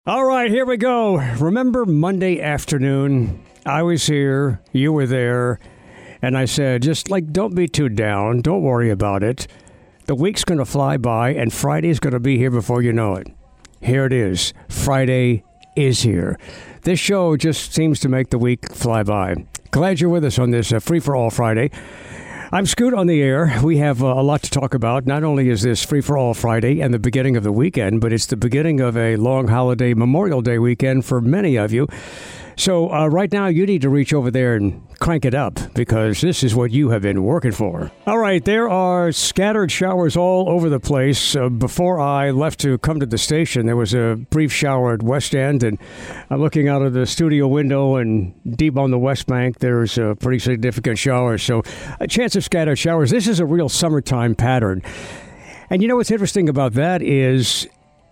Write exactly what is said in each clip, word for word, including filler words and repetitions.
All right, here we go. Remember Monday afternoon? I was here, you were there, and I said, just like, don't be too down. Don't worry about it. The week's going to fly by, and Friday's going to be here before you know it. Here it is. Friday is here. This show just seems to make the week fly by. Glad you're with us on this uh, Free-for-All Friday. I'm Scoot on the air. We have uh, a lot to talk about. Not only is this Free-for-All Friday and the beginning of the weekend, but it's the beginning of a long holiday Memorial Day weekend for many of you. So uh, right now, you need to reach over there and crank it up because this is what you have been working for. All right, there are scattered showers all over the place. Uh, before I left to come to the station, there was a brief shower at West End, and I'm looking out of the studio window, and deep on the West Bank, there's a pretty significant shower. So a chance of scattered showers. This is a real summertime pattern. And you know what's interesting about that is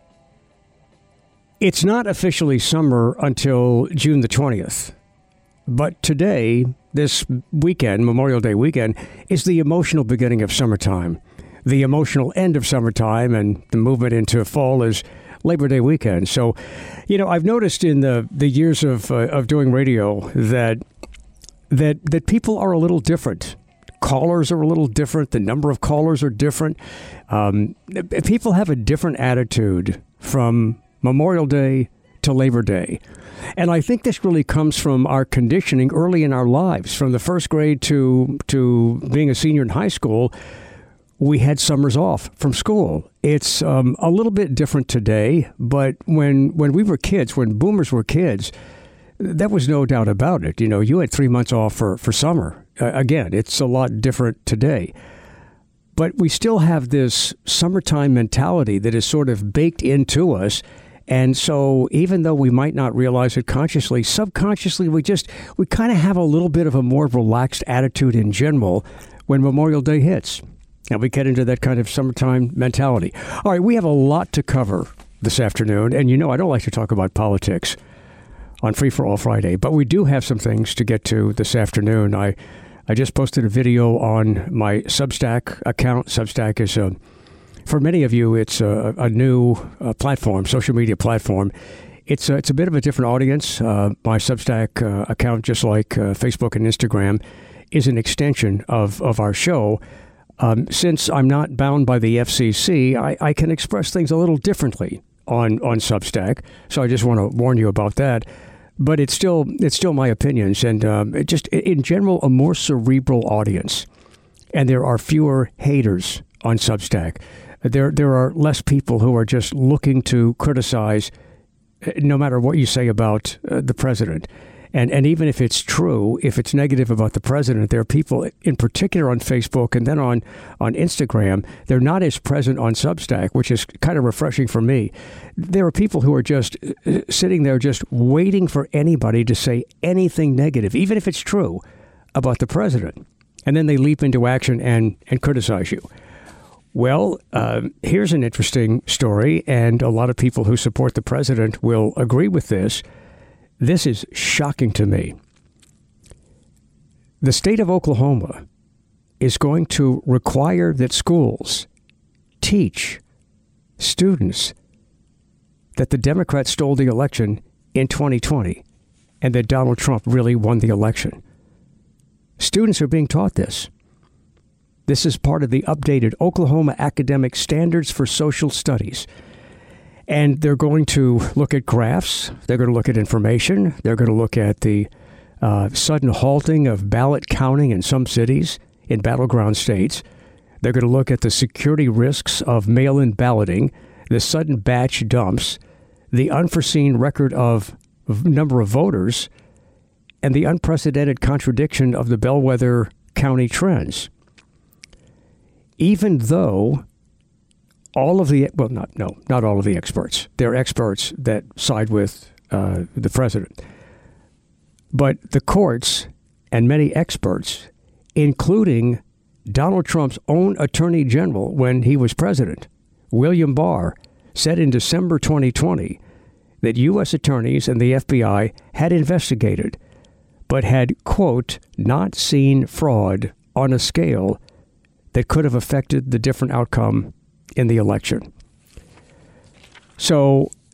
it's not officially summer until June the twentieth. But today, this weekend, Memorial Day weekend, is the emotional beginning of summertime. The emotional end of summertime and the movement into fall is Labor Day weekend. So, you know, I've noticed in the, the years of uh, of doing radio that that that people are a little different. Callers are a little different. The number of callers are different. Um, people have a different attitude from Memorial Day to Labor Day. And I think this really comes from our conditioning early in our lives. From the first grade to to being a senior in high school, we had summers off from school. It's um, a little bit different today, but when when we were kids, when boomers were kids, that was no doubt about it. You know, you had three months off for, for summer. Uh, again, it's a lot different today. But we still have this summertime mentality that is sort of baked into us. And so even though we might not realize it consciously, subconsciously, we just, we kind of have a little bit of a more relaxed attitude in general when Memorial Day hits. And we get into that kind of summertime mentality. All right, we have a lot to cover this afternoon. And you know, I don't like to talk about politics on Free-for-All Friday, but we do have some things to get to this afternoon. I, I just posted a video on my Substack account. Substack is a For many of you, it's a, a new uh, platform, social media platform. It's a, it's a bit of a different audience. Uh, my Substack uh, account, just like uh, Facebook and Instagram, is an extension of, of our show. Um, since I'm not bound by the F C C, I, I can express things a little differently on, on Substack. So I just want to warn you about that. But it's still it's still my opinions, and um, it just in general a more cerebral audience. And there are fewer haters on Substack. There there are less people who are just looking to criticize no matter what you say about uh, the president. And and even if it's true, if it's negative about the president, there are people in particular on Facebook and then on, on Instagram. They're not as present on Substack, which is kind of refreshing for me. There are people who are just uh, sitting there just waiting for anybody to say anything negative, even if it's true, about the president. And then they leap into action and, and criticize you. Well, uh, here's an interesting story, and a lot of people who support the president will agree with this. This is shocking to me. The state of Oklahoma is going to require that schools teach students that the Democrats stole the election in twenty twenty and that Donald Trump really won the election. Students are being taught this. This is part of the updated Oklahoma Academic Standards for Social Studies. And they're going to look at graphs. They're going to look at information. They're going to look at the uh, sudden halting of ballot counting in some cities in battleground states. They're going to look at the security risks of mail-in balloting, the sudden batch dumps, the unforeseen record of number of voters, and the unprecedented contradiction of the bellwether county trends. Even though all of the, well, not, no, not all of the experts. There are experts that side with uh, the president. But the courts and many experts, including Donald Trump's own attorney general when he was president, William Barr, said in December twenty twenty that U S attorneys and the F B I had investigated, but had, quote, not seen fraud on a scale that could have affected the different outcome in the election. So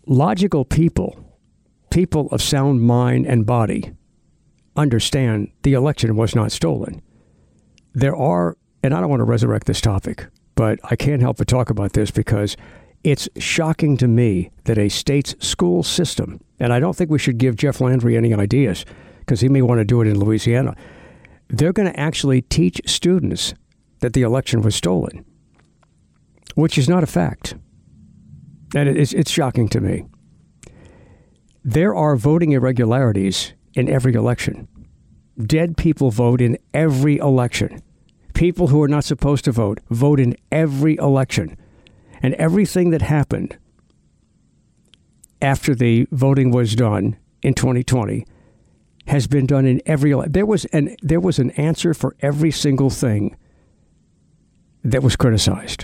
logical people, people of sound mind and body, understand the election was not stolen. There are, and I don't want to resurrect this topic, but I can't help but talk about this because it's shocking to me that a state's school system, and I don't think we should give Jeff Landry any ideas because he may want to do it in Louisiana, they're going to actually teach students that the election was stolen, which is not a fact. And it's, it's shocking to me. There are voting irregularities in every election. Dead people vote in every election. People who are not supposed to vote vote in every election. And everything that happened after the voting was done in twenty twenty has been done in every election. There was an there was an answer for every single thing that was criticized.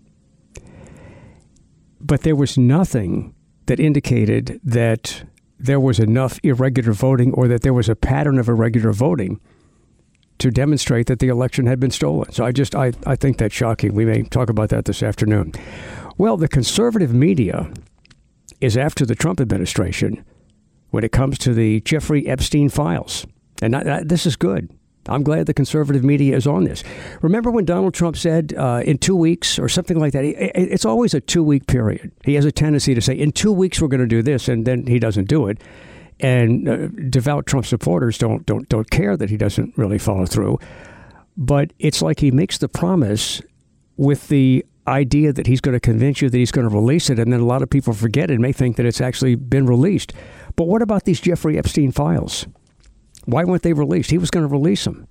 But there was nothing that indicated that there was enough irregular voting or that there was a pattern of irregular voting to demonstrate that the election had been stolen. So I just, I, I think that's shocking. We may talk about that this afternoon. Well, the conservative media is after the Trump administration when it comes to the Jeffrey Epstein files. And I, I, this is good. I'm glad the conservative media is on this. Remember when Donald Trump said uh, in two weeks or something like that? It, it's always a two-week period. He has a tendency to say, in two weeks we're going to do this, and then he doesn't do it. And uh, devout Trump supporters don't don't don't care that he doesn't really follow through. But it's like he makes the promise with the idea that he's going to convince you that he's going to release it, and then a lot of people forget it and may think that it's actually been released. But what about these Jeffrey Epstein files? Why weren't they released? He was going to release them.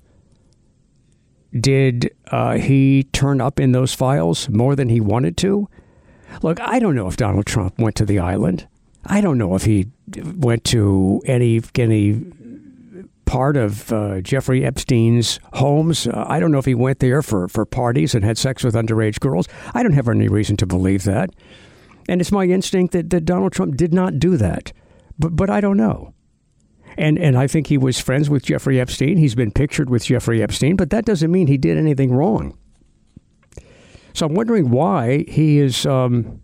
Did uh, he turn up in those files more than he wanted to? Look, I don't know if Donald Trump went to the island. I don't know if he went to any any part of uh, Jeffrey Epstein's homes. Uh, I don't know if he went there for, for parties and had sex with underage girls. I don't have any reason to believe that. And it's my instinct that, that Donald Trump did not do that. But but I don't know. And and I think he was friends with Jeffrey Epstein. He's been pictured with Jeffrey Epstein, but that doesn't mean he did anything wrong. So I'm wondering why he is um,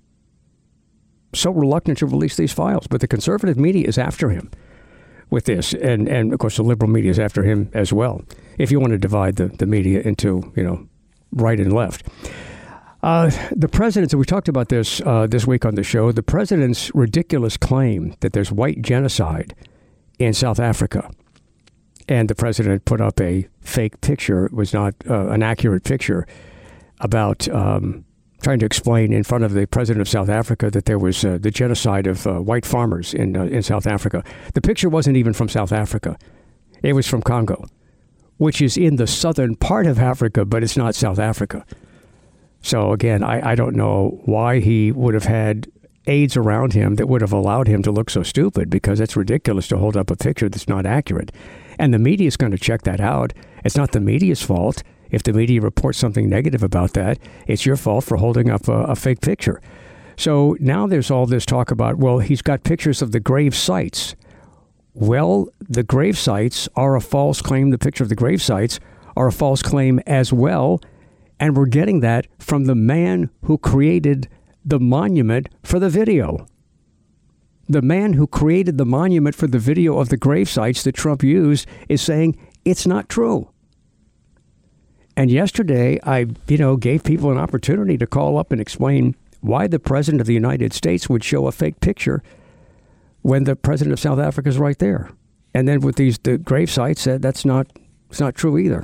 so reluctant to release these files. But the conservative media is after him with this. And, and of course, the liberal media is after him as well, if you want to divide the, the media into, you know, right and left. Uh, the president's, and we talked about this uh, this week on the show, the president's ridiculous claim that there's white genocide in South Africa. And the president put up a fake picture. It was not uh, an accurate picture about um, trying to explain in front of the president of South Africa that there was uh, the genocide of uh, white farmers in uh, in South Africa. The picture wasn't even from South Africa. It was from Congo, which is in the southern part of Africa, but it's not South Africa. So again, I, I don't know why he would have had aides around him that would have allowed him to look so stupid, because it's ridiculous to hold up a picture that's not accurate. And the media is going to check that out. It's not the media's fault. If the media reports something negative about that, it's your fault for holding up a, a fake picture. So now there's all this talk about, well, he's got pictures of the grave sites. Well, the grave sites are a false claim. The picture of the grave sites are a false claim as well. And we're getting that from the man who created the monument for the video. The man who created the monument for the video of the grave sites that Trump used is saying it's not true. And yesterday, I, you know, gave people an opportunity to call up and explain why the president of the United States would show a fake picture when the president of South Africa is right there. And then with these the grave sites, said that's not it's not true either.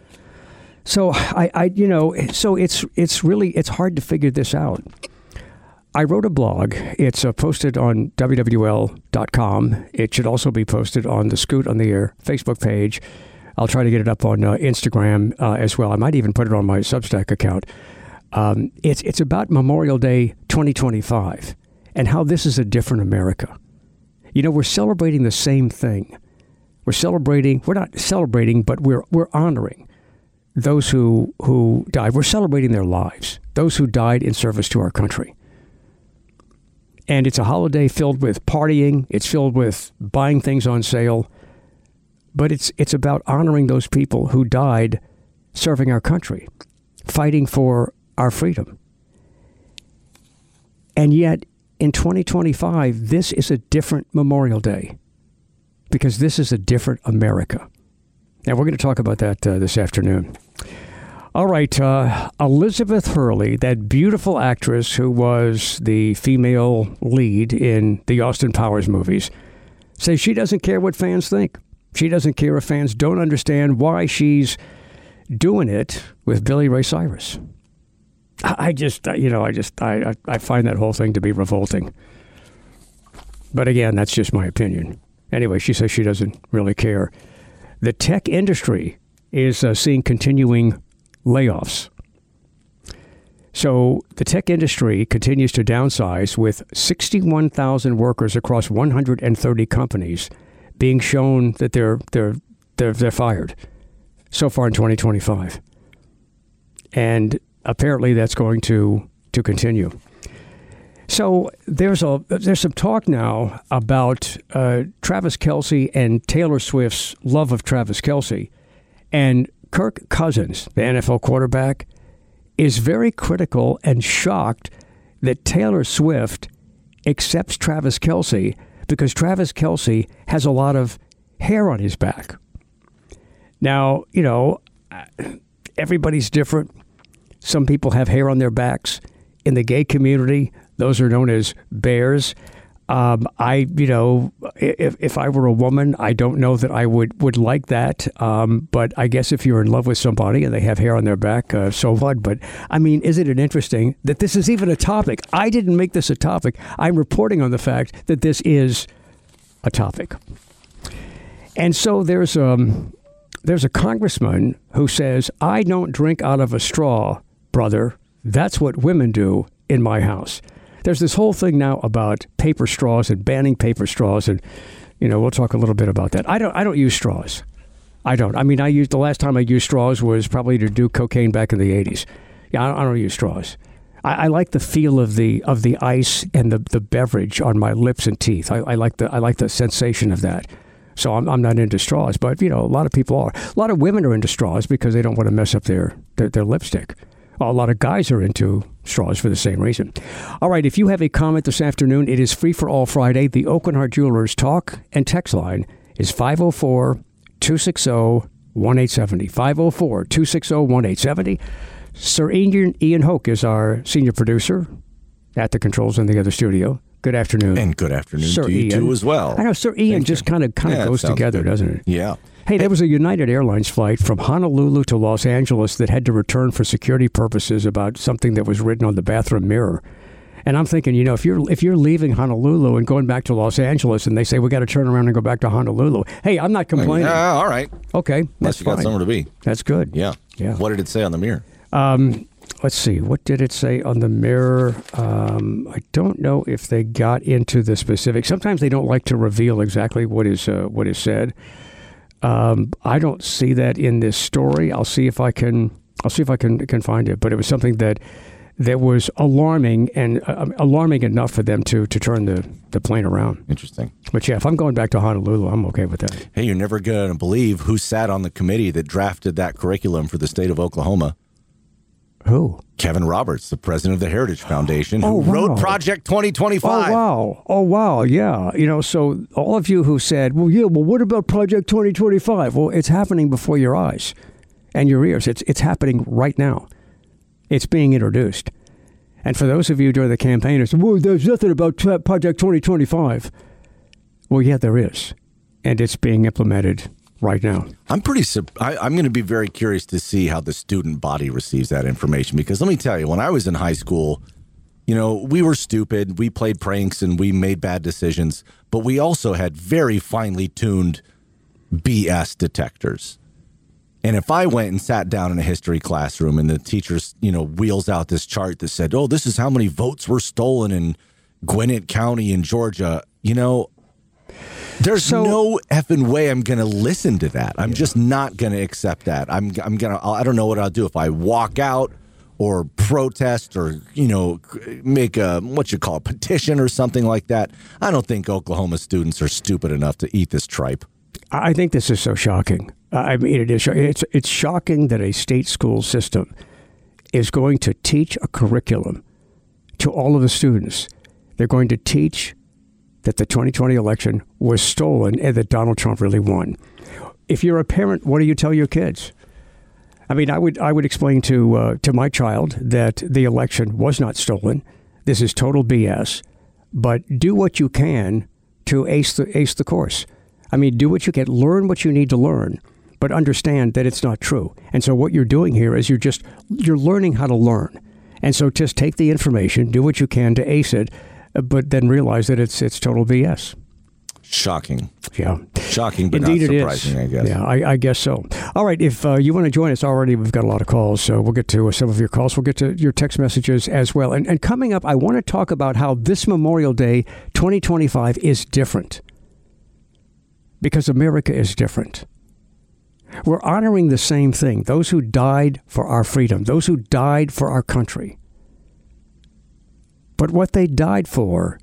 So I, I, you know, so it's it's really it's hard to figure this out. I wrote a blog. It's uh, posted on W W L dot com. It should also be posted on the Scoot on the Air Facebook page. I'll try to get it up on uh, Instagram uh, as well. I might even put it on my Substack account. Um, it's it's about Memorial Day twenty twenty-five and how this is a different America. You know, we're celebrating the same thing. We're celebrating. We're not celebrating, but we're we're honoring those who who died. We're celebrating their lives. Those who died in service to our country. And it's a holiday filled with partying. It's filled with buying things on sale. But it's it's about honoring those people who died serving our country, fighting for our freedom. And yet, in twenty twenty-five, this is a different Memorial Day because this is a different America. Now, we're going to talk about that uh, this afternoon. All right, uh, Elizabeth Hurley, that beautiful actress who was the female lead in the Austin Powers movies, says she doesn't care what fans think. She doesn't care if fans don't understand why she's doing it with Billy Ray Cyrus. I just, you know, I just, I, I find that whole thing to be revolting. But again, that's just my opinion. Anyway, she says she doesn't really care. The tech industry is uh, seeing continuing layoffs. So the tech industry continues to downsize with sixty-one thousand workers across one hundred thirty companies being shown that they're they're they're, they're fired so far in twenty twenty-five. And apparently that's going to to continue. So there's a there's some talk now about uh, Travis Kelce and Taylor Swift's love of Travis Kelce. And Kirk Cousins, the N F L quarterback, is very critical and shocked that Taylor Swift accepts Travis Kelce because Travis Kelce has a lot of hair on his back. Now, you know, everybody's different. Some people have hair on their backs. In the gay community, those are known as bears. Um, I, you know, if if I were a woman, I don't know that I would, would like that. Um, but I guess if you're in love with somebody and they have hair on their back, uh, so what? But I mean, isn't it interesting that this is even a topic? I didn't make this a topic. I'm reporting on the fact that this is a topic. And so there's um there's a congressman who says, I don't drink out of a straw, brother. That's what women do in my house. There's this whole thing now about paper straws and banning paper straws, and you know we'll talk a little bit about that. I don't. I don't use straws. I don't. I mean, I used the last time I used straws was probably to do cocaine back in the eighties. Yeah, I don't, I don't use straws. I, I like the feel of the of the ice and the, the beverage on my lips and teeth. I, I like the I like the sensation of that. So I'm I'm not into straws, but you know a lot of people are. A lot of women are into straws because they don't want to mess up their their, their lipstick. A lot of guys are into straws for the same reason. All right, if you have a comment this afternoon, it is Free for All Friday. The Oakland Heart Jewelers talk and text line is five oh four, two six zero, one eight seven zero. five oh four, two six zero, one eight seven zero. Sir Ian, Ian Hoke is our senior producer at the controls in the other studio. Good afternoon. And good afternoon Sir to you Ian. too as well. I know, Sir Ian Thank just you. kind of kind of Yeah, it goes sounds together, good. doesn't it? Yeah. Hey, there was a United Airlines flight from Honolulu to Los Angeles that had to return for security purposes about something that was written on the bathroom mirror. And I'm thinking, you know, if you're if you're leaving Honolulu and going back to Los Angeles and they say we got to turn around and go back to Honolulu, hey, I'm not complaining. Yeah, all right. Okay, Unless that's you got fine. somewhere to be. That's good. Yeah. Yeah. What did it say on the mirror? Um, let's see. What did it say on the mirror? Um, I don't know if they got into the specifics. Sometimes they don't like to reveal exactly what is uh, what is said. Um, I don't see that in this story. I'll see if I can. I'll see if I can can find it. But it was something that that was alarming and uh, alarming enough for them to to turn the, the plane around. Interesting. But yeah, if I'm going back to Honolulu, I'm okay with that. Hey, you're never going to believe who sat on the committee that drafted that curriculum for the state of Oklahoma. Who? Kevin Roberts, the president of the Heritage Foundation, who Oh, wow. wrote Project twenty twenty-five. Oh, wow. Oh, wow. Yeah. You know, so all of you who said, well, yeah, well, what about Project twenty twenty-five? Well, it's happening before your eyes and your ears. It's it's happening right now. It's being introduced. And for those of you during the campaign who said, well, there's nothing about t- Project twenty twenty-five. Well, yeah, there is. And it's being implemented right now. I'm pretty. Sub- I, I'm going to be very curious to see how the student body receives that information, because let me tell you, when I was in high school, you know, we were stupid. We played pranks and we made bad decisions, but we also had very finely tuned B S detectors. And if I went and sat down in a history classroom and the teacher, you know, wheels out this chart that said, "Oh, this is how many votes were stolen in Gwinnett County in Georgia," you know. There's So- no effing way I'm going to listen to that. I'm yeah. just not going to accept that. I'm I'm going to I don't know what I'll do if I walk out or protest or, you know, make a what you call a petition or something like that. I don't think Oklahoma students are stupid enough to eat this tripe. I think this is so shocking. I mean, it is. It's it's shocking that a state school system is going to teach a curriculum to all of the students They're going to teach that the twenty twenty election was stolen and that Donald Trump really won. If you're a parent, what do you tell your kids? I mean, I would I would explain to uh, to my child that the election was not stolen. This is total B S. But do what you can to ace the ace the course. I mean, do what you can, learn what you need to learn, but understand that it's not true. And so what you're doing here is you're just you're learning how to learn. And so just take the information, do what you can to ace it, but then realize that it's it's total B S. Shocking. Yeah. Shocking, but Indeed not surprising, I guess. Yeah, I, I guess so. All right, if uh, you want to join us already, we've got a lot of calls, so we'll get to uh, some of your calls. We'll get to your text messages as well. And, and coming up, I want to talk about how this Memorial Day twenty twenty-five is different. Because America is different. We're honoring the same thing. Those who died for our freedom. Those who died for our country. But what they died for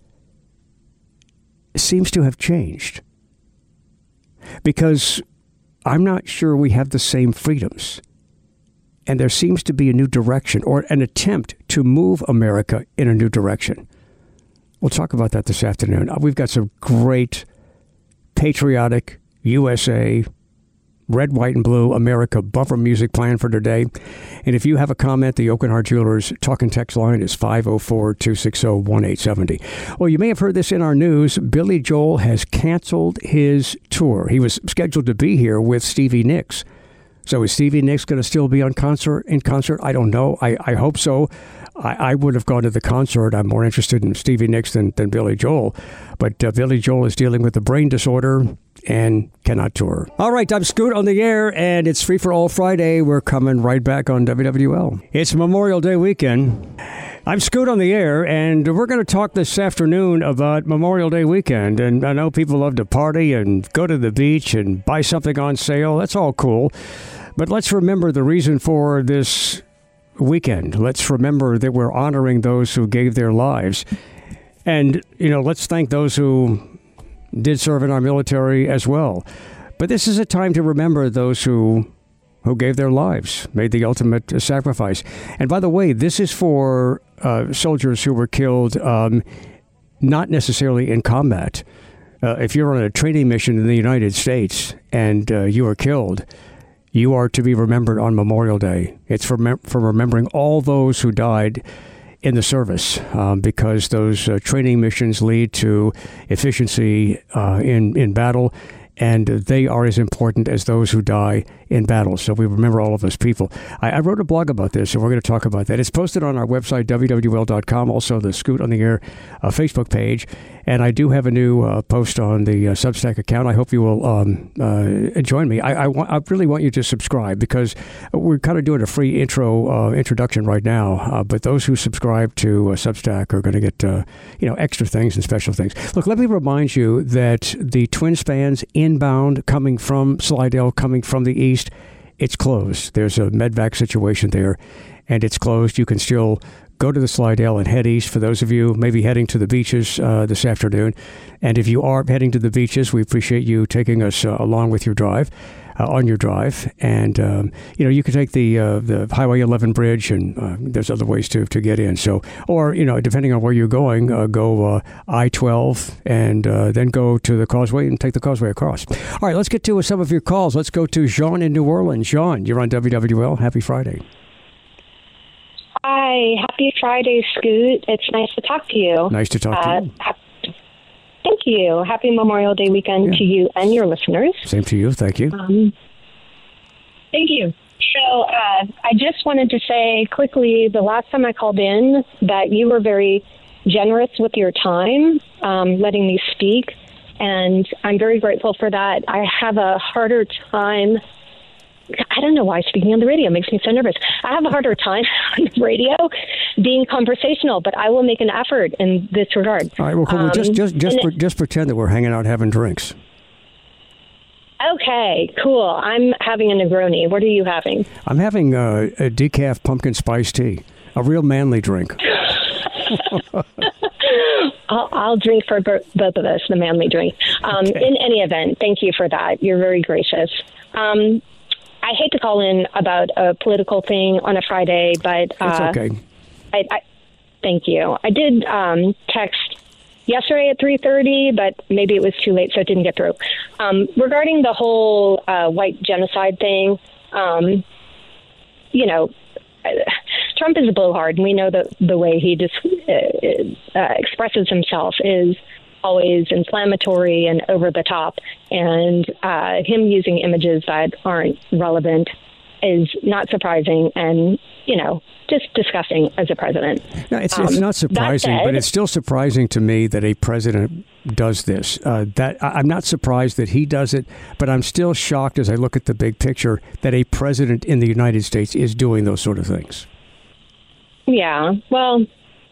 seems to have changed. Because I'm not sure we have the same freedoms. And there seems to be a new direction or an attempt to move America in a new direction. We'll talk about that this afternoon. We've got some great patriotic U S A red, white, and blue America bumper music planned for today. And if you have a comment, the Oak and Heart Jewelers talk and text line is five oh four, two six oh, one eight seven oh. Well, you may have heard this in our news. Billy Joel has canceled his tour. He was scheduled to be here with Stevie Nicks. So is Stevie Nicks going to still be on concert in concert? I don't know. I, I hope so. I, I would have gone to the concert. I'm more interested in Stevie Nicks than, than Billy Joel. But uh, Billy Joel is dealing with a brain disorder and cannot tour. All right, I'm Scoot on the air, and it's Free for All Friday. We're coming right back on W W L. It's Memorial Day weekend. I'm Scoot on the air, and we're going to talk this afternoon about Memorial Day weekend. And I know people love to party and go to the beach and buy something on sale. That's all cool. But let's remember the reason for this weekend. Let's remember that we're honoring those who gave their lives. And, you know, let's thank those who did serve in our military as well. But this is a time to remember those who who gave their lives, made the ultimate sacrifice. And by the way, this is for uh, soldiers who were killed um, not necessarily in combat. Uh, if you're on a training mission in the United States and uh, you are killed, you are to be remembered on Memorial Day. It's for, mem- for remembering all those who died in the service, um, because those uh, training missions lead to efficiency uh, in, in battle, and they are as important as those who die in battle. So we remember all of those people. I, I wrote a blog about this, and we're going to talk about that. It's posted on our website, W W L dot com, also the Scoot on the Air uh, Facebook page. And I do have a new uh, post on the uh, Substack account. I hope you will um, uh, join me. I, I, wa- I really want you to subscribe, because we're kind of doing a free intro uh, introduction right now. Uh, but those who subscribe to uh, Substack are going to get uh, you know extra things and special things. Look, let me remind you that the Twins fans inbound coming from Slidell, coming from the east, it's closed. There's a medvac situation there, and it's closed. You can still go to the Slidell and head east for those of you maybe heading to the beaches uh, this afternoon. And if you are heading to the beaches, we appreciate you taking us uh, along with your drive, uh, on your drive. And, um, you know, you can take the uh, the Highway eleven bridge, and uh, there's other ways to, to get in. So, or, you know, depending on where you're going, uh, go uh, I twelve and uh, then go to the causeway and take the causeway across. All right, let's get to some of your calls. Let's go to Jean in New Orleans. Jean, you're on W W L. Happy Friday. Hi, happy Friday, Scoot. It's nice to talk to you. Nice to talk uh, to you. Ha- thank you. Happy Memorial Day weekend yeah. to you and your listeners. Same to you. Thank you. Um, thank you. So uh, I just wanted to say quickly, the last time I called in, that you were very generous with your time, um, letting me speak, and I'm very grateful for that. I have a harder time I don't know why speaking on the radio makes me so nervous. I have a harder time on the radio being conversational, but I will make an effort in this regard. All right, well, cool. Um, well just just just, pre- it, just pretend that we're hanging out having drinks. Okay, cool. I'm having a Negroni. What are you having? I'm having uh, a decaf pumpkin spice tea, a real manly drink. I'll, I'll drink for both of us, the manly drink. Um, okay. In any event, thank you for that. You're very gracious. Um, I hate to call in about a political thing on a Friday, but uh, it's okay. I, I, thank you. I did um, text yesterday at three thirty, but maybe it was too late, so it didn't get through. Um, regarding the whole uh, white genocide thing, um, you know, Trump is a blowhard, and we know that the way he just uh, uh, expresses himself is always inflammatory and over the top, and uh, him using images that aren't relevant is not surprising and, you know, just disgusting as a president. No, it's, um, it's not surprising, said, but it's still surprising to me that a president does this. Uh, that I'm not surprised that he does it, but I'm still shocked as I look at the big picture that a president in the United States is doing those sort of things. Yeah, well,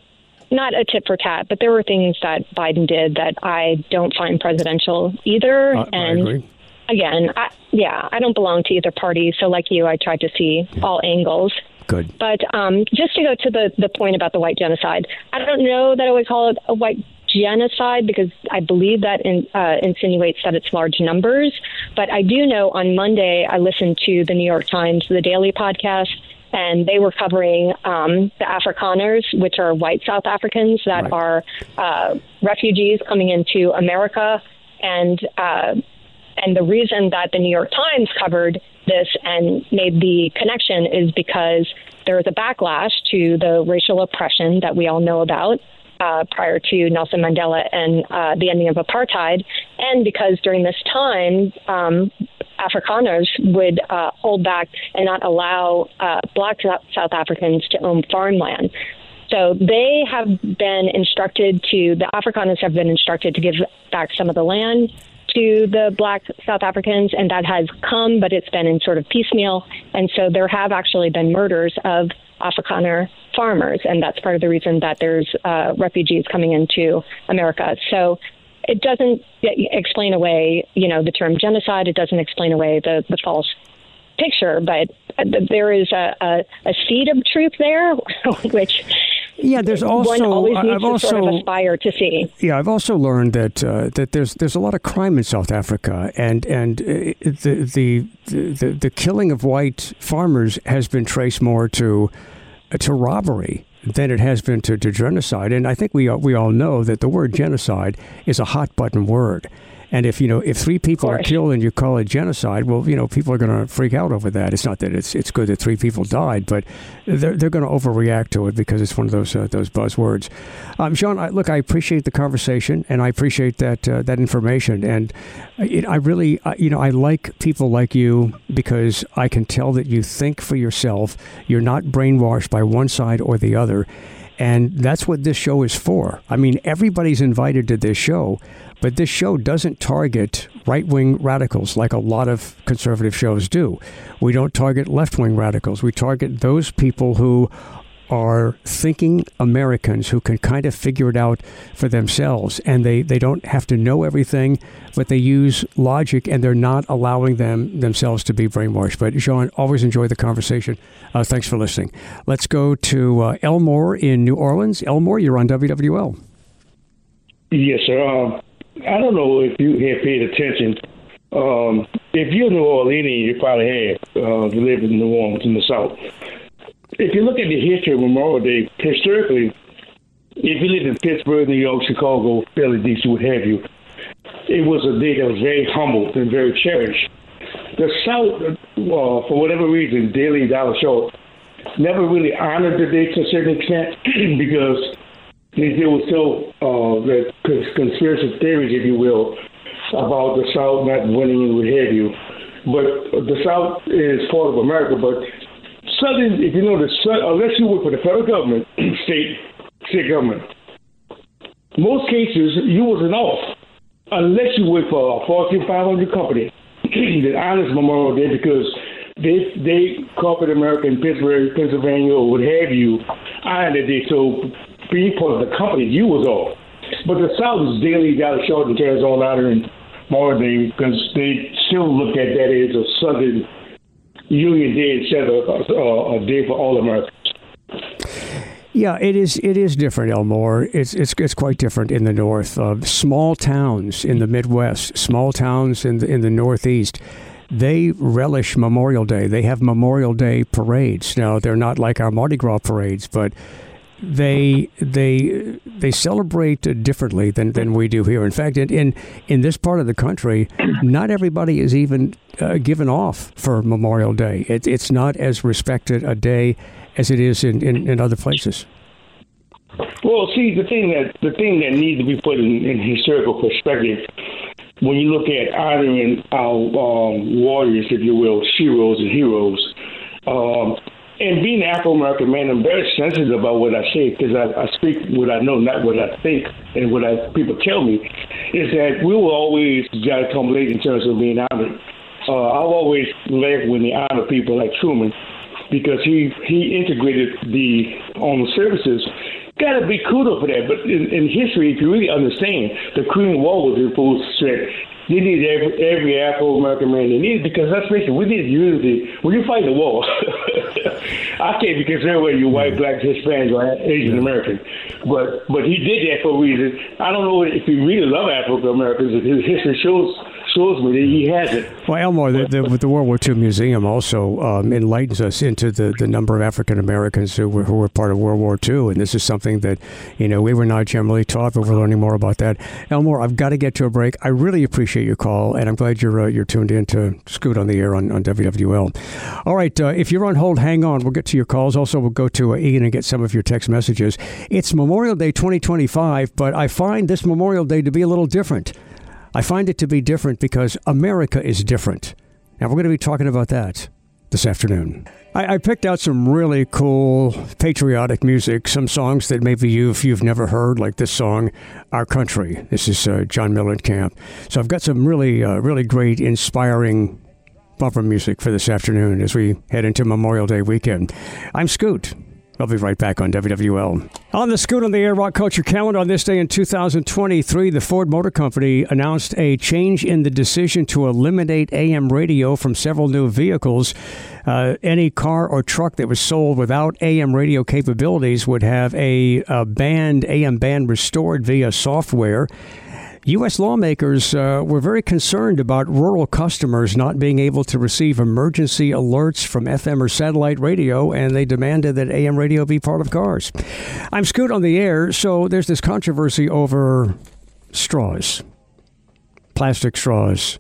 not a tit for tat, but there were things that Biden did that I don't find presidential either. Uh, and I agree. Again, I, yeah, I don't belong to either party. So like you, I tried to see all angles. Good. But um, just to go to the, the point about the white genocide, I don't know that I would call it a white genocide because I believe that in, uh, insinuates that it's large numbers. But I do know on Monday I listened to the New York Times, the Daily podcast, and they were covering um, the Afrikaners, which are white South Africans that right. are uh, refugees coming into America. And uh, and the reason that the New York Times covered this and made the connection is because there was a backlash to the racial oppression that we all know about uh, prior to Nelson Mandela and uh, the ending of apartheid, and because during this time, um, Afrikaners would uh, hold back and not allow uh, black South Africans to own farmland. So they have been instructed to, the Afrikaners have been instructed to give back some of the land to the black South Africans, and that has come, but it's been in sort of piecemeal. And so there have actually been murders of Afrikaner farmers, and that's part of the reason that there's uh, refugees coming into America. So it doesn't explain away, you know, the term genocide. It doesn't explain away the, the false picture, but there is a, a, a seed of truth there, which yeah, there's also one always needs I've to also sort of aspire to see. Yeah, I've also learned that uh, that there's there's a lot of crime in South Africa, and and uh, the, the the the killing of white farmers has been traced more to to robbery than it has been to, to genocide. And I think we we all know that the word genocide is a hot button word. And if, you know, if three people are killed and you call it genocide, well, you know, people are going to freak out over that. It's not that it's it's good that three people died, but they're they're going to overreact to it because it's one of those uh, those buzzwords. Um, Jean, I, look, I appreciate the conversation and I appreciate that uh, that information. And it, I really, uh, you know, I like people like you because I can tell that you think for yourself. You're not brainwashed by one side or the other. And that's what this show is for. I mean, everybody's invited to this show, but this show doesn't target right-wing radicals like a lot of conservative shows do. We don't target left-wing radicals. We target those people who are thinking Americans who can kind of figure it out for themselves. And they, they don't have to know everything, but they use logic and they're not allowing them themselves to be brainwashed. But Jean, always enjoy the conversation. Uh, thanks for listening. Let's go to uh, Elmore in New Orleans. Elmore, you're on W W L. Yes, sir. Um, I don't know if you have paid attention. Um, if you're New Orleanian, you probably have uh, lived in New Orleans in the South. If you look at the history of Memorial Day, historically, if you lived in Pittsburgh, New York, Chicago, Philly, D C, what have you, it was a day that was very humble and very cherished. The South, uh, for whatever reason, Daily Dollar Show, never really honored the day to a certain extent because there was still uh, the conspiracy theories, if you will, about the South not winning and what have you. But the South is part of America, but Southern, if you know the unless you work for the federal government, state state government, most cases you wasn't off unless you work for a Fortune five hundred company that honors Memorial Day because they they corporate America in Pittsburgh, Pennsylvania, or what have you, honored the day. So being part of the company, you was off. But the South is daily got a short in terms of honoring Memorial Day because they still look at that as a Southern Union Day instead of a, a day for all Americans. Yeah, it is. It is different, Elmore. It's it's it's quite different in the North. Uh, small towns in the Midwest, small towns in the, in the Northeast, they relish Memorial Day. They have Memorial Day parades. Now, they're not like our Mardi Gras parades, but they they they celebrate differently than, than we do here. In fact, in, in in this part of the country, not everybody is even uh, given off for Memorial Day. It, it's not as respected a day as it is in, in, in other places. Well, see, the thing that the thing that needs to be put in, in historical perspective, when you look at honoring our um, warriors, if you will, sheroes and heroes, um, and being an Afro-American man, I'm very sensitive about what I say because I, I speak what I know, not what I think, and what I, people tell me, is that we will always try to come late in terms of being honored. Uh, I've always laughed when they honor people like Truman because he, he integrated the armed services. Got to be kudos for that. But in, in history, if you really understand, the Korean War was in full strength. They need every, every Afro-American man they need because, let's face it, we need unity. When you fight the war, I can't be concerned whether you're white, black, Hispanic, or Asian American. But but he did that for a reason. I don't know if he really loved Afro-Americans. His history shows shows me that he hasn't. Well, Elmore, the, the, the World War Two Museum also um, enlightens us into the, the number of African Americans who were, who were part of World War Two, and this is something that, you know, we were not generally taught, but we're learning more about that. Elmore, I've got to get to a break. I really appreciate your call, and I'm glad you're uh, you're tuned in to Scoot on the Air on, on W W L. All right, uh, if you're on hold, hang on. We'll get to your calls. Also, we'll go to uh, Ian and get some of your text messages. It's Memorial Day twenty twenty-five, but I find this Memorial Day to be a little different. I find it to be different because America is different. Now, we're going to be talking about that this afternoon. I, I picked out some really cool patriotic music, some songs that maybe you've, you've never heard, like this song, Our Country. This is uh, John Mellencamp. So I've got some really, uh, really great, inspiring bumper music for this afternoon as we head into Memorial Day weekend. I'm Scoot. I'll be right back on W W L. On the Scoot on the Air Rock Culture calendar on this day in two thousand twenty-three, the Ford Motor Company announced a change in the decision to eliminate A M radio from several new vehicles. Uh, any car or truck that was sold without A M radio capabilities would have a, a band, A M band restored via software. U S lawmakers uh, were very concerned about rural customers not being able to receive emergency alerts from F M or satellite radio, and they demanded that A M radio be part of cars. I'm Scoot on the Air, so there's this controversy over straws, plastic straws,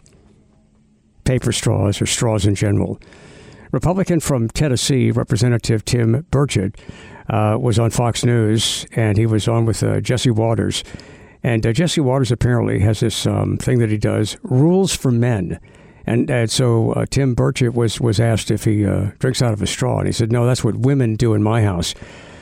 paper straws, or straws in general. Republican from Tennessee, Representative Tim Burchett, uh, was on Fox News, and he was on with uh, Jesse Waters. And uh, Jesse Waters apparently has this um, thing that he does, Rules for Men. And, and so uh, Tim Burchett was, was asked if he uh, drinks out of a straw. And he said, no, that's what women do in my house.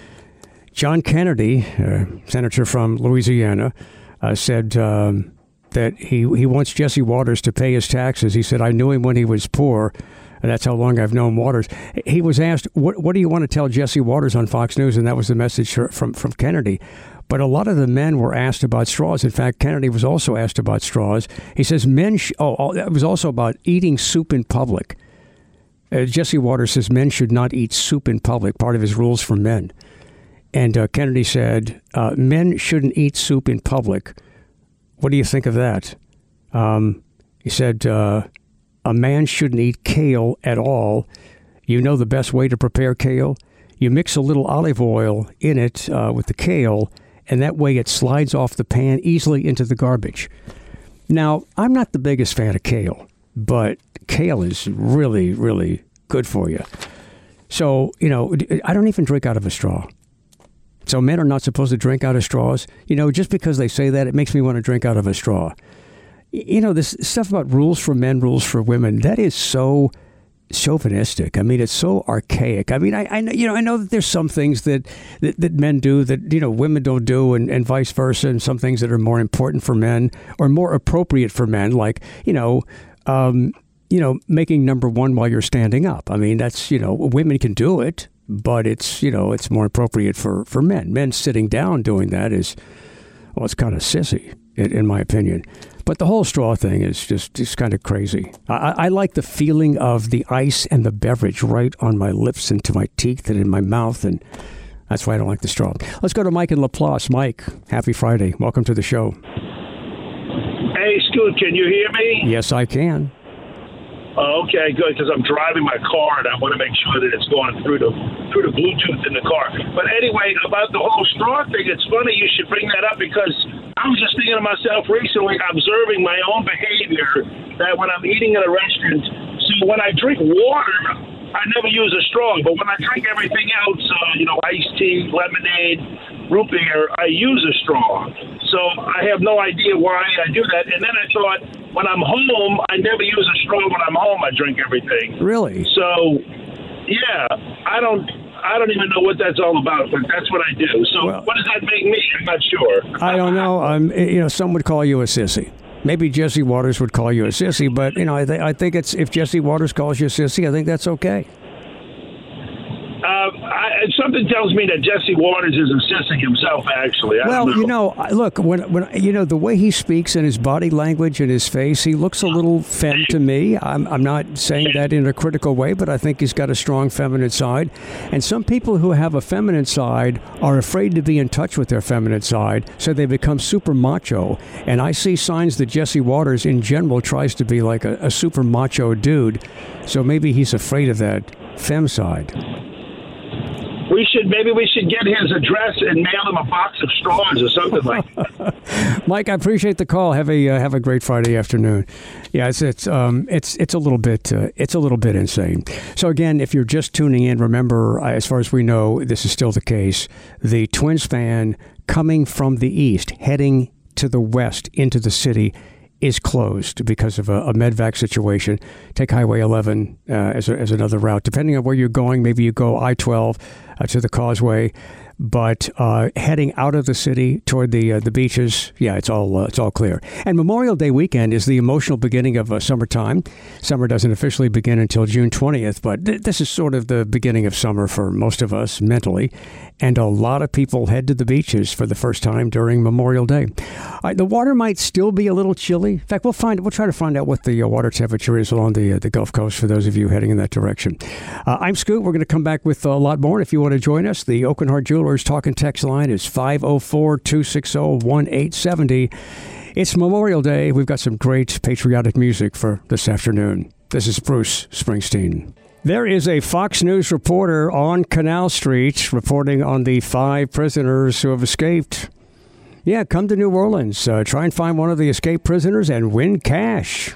John Kennedy, uh, senator from Louisiana, uh, said um, that he, he wants Jesse Waters to pay his taxes. He said, I knew him when he was poor. And that's how long I've known Waters. He was asked, what, what do you want to tell Jesse Waters on Fox News? And that was the message from, from Kennedy. But a lot of the men were asked about straws. In fact, Kennedy was also asked about straws. He says men, sh- oh, it was also about eating soup in public. Uh, Jesse Waters says men should not eat soup in public, part of his rules for men. And uh, Kennedy said, uh, men shouldn't eat soup in public. What do you think of that? Um, he said, uh, a man shouldn't eat kale at all. You know the best way to prepare kale? You mix a little olive oil in it uh, with the kale, and that way it slides off the pan easily into the garbage. Now, I'm not the biggest fan of kale, but kale is really, really good for you. So, you know, I don't even drink out of a straw. So men are not supposed to drink out of straws. You know, just because they say that, it makes me want to drink out of a straw. You know, this stuff about rules for men, rules for women, that is so chauvinistic. I mean, it's so archaic. I mean, I, I know, you know, I know that there's some things that, that, that men do that, you know, women don't do, and, and vice versa, and some things that are more important for men or more appropriate for men, like, you know, um, you know, making number one while you're standing up. I mean, that's, you know, women can do it, but it's, you know, it's more appropriate for, for men. Men sitting down doing that is, well, it's kind of sissy, in, in my opinion. But the whole straw thing is just, just kind of crazy. I, I like the feeling of the ice and the beverage right on my lips and to my teeth and in my mouth, and that's why I don't like the straw. Let's go to Mike in Laplace. Mike, happy Friday. Welcome to the show. Hey, Scoot, can you hear me? Yes, I can. Oh, okay, good, because I'm driving my car and I want to make sure that it's going through the through the Bluetooth in the car. But anyway, about the whole straw thing, it's funny you should bring that up because I was just thinking to myself recently, observing my own behavior, that when I'm eating at a restaurant, so when I drink water, I never use a straw, but when I drink everything else, uh, you know, iced tea, lemonade, root beer, I use a straw. So I have no idea why I do that. And then I thought, when I'm home, I never use a straw. When I'm home, I drink everything. Really? So, yeah, I don't I don't even know what that's all about, but that's what I do. So well, what does that make me? I'm not sure. I don't know. Um, you know, some would call you a sissy. Maybe Jesse Waters would call you a sissy, but, you know, I, th- I think it's if Jesse Waters calls you a sissy, I think that's okay. Uh, I, something tells me that Jesse Waters is a sissy himself, actually. I well, don't know. you know, look, when when you know the way he speaks and his body language and his face, he looks a little femme to me. I'm I'm not saying that in a critical way, but I think he's got a strong feminine side. And some people who have a feminine side are afraid to be in touch with their feminine side, so they become super macho. And I see signs that Jesse Waters, in general, tries to be like a, a super macho dude. So maybe he's afraid of that femme side. We should maybe we should get his address and mail him a box of straws or something like that. Mike, I appreciate the call. Have a uh, have a great Friday afternoon. Yeah, it's it's um it's it's a little bit uh, it's a little bit insane. So again, if you're just tuning in, remember, as far as we know, this is still the case. The Twins fan coming from the east, heading to the west into the city, is closed because of a, a medvac situation. Take Highway eleven uh, as, a, as another route. Depending on where you're going, maybe you go I twelve uh, to the Causeway. But uh, heading out of the city toward the uh, the beaches, yeah, it's all uh, it's all clear. And Memorial Day weekend is the emotional beginning of uh, summertime. Summer doesn't officially begin until June twentieth, but th- this is sort of the beginning of summer for most of us mentally. And a lot of people head to the beaches for the first time during Memorial Day. All right, the water might still be a little chilly. In fact, we'll find we'll try to find out what the uh, water temperature is along the uh, the Gulf Coast for those of you heading in that direction. Uh, I'm Scoot. We're going to come back with a lot more. If you want to join us, the Oakland Heart Jewelers Talk and Text line is five oh four, two six oh, one eight seven oh. It's Memorial Day. We've got some great patriotic music for this afternoon. This is Bruce Springsteen. There is a Fox News reporter on Canal Street reporting on the five prisoners who have escaped. Yeah, come to New Orleans. Uh, try and find one of the escaped prisoners and win cash.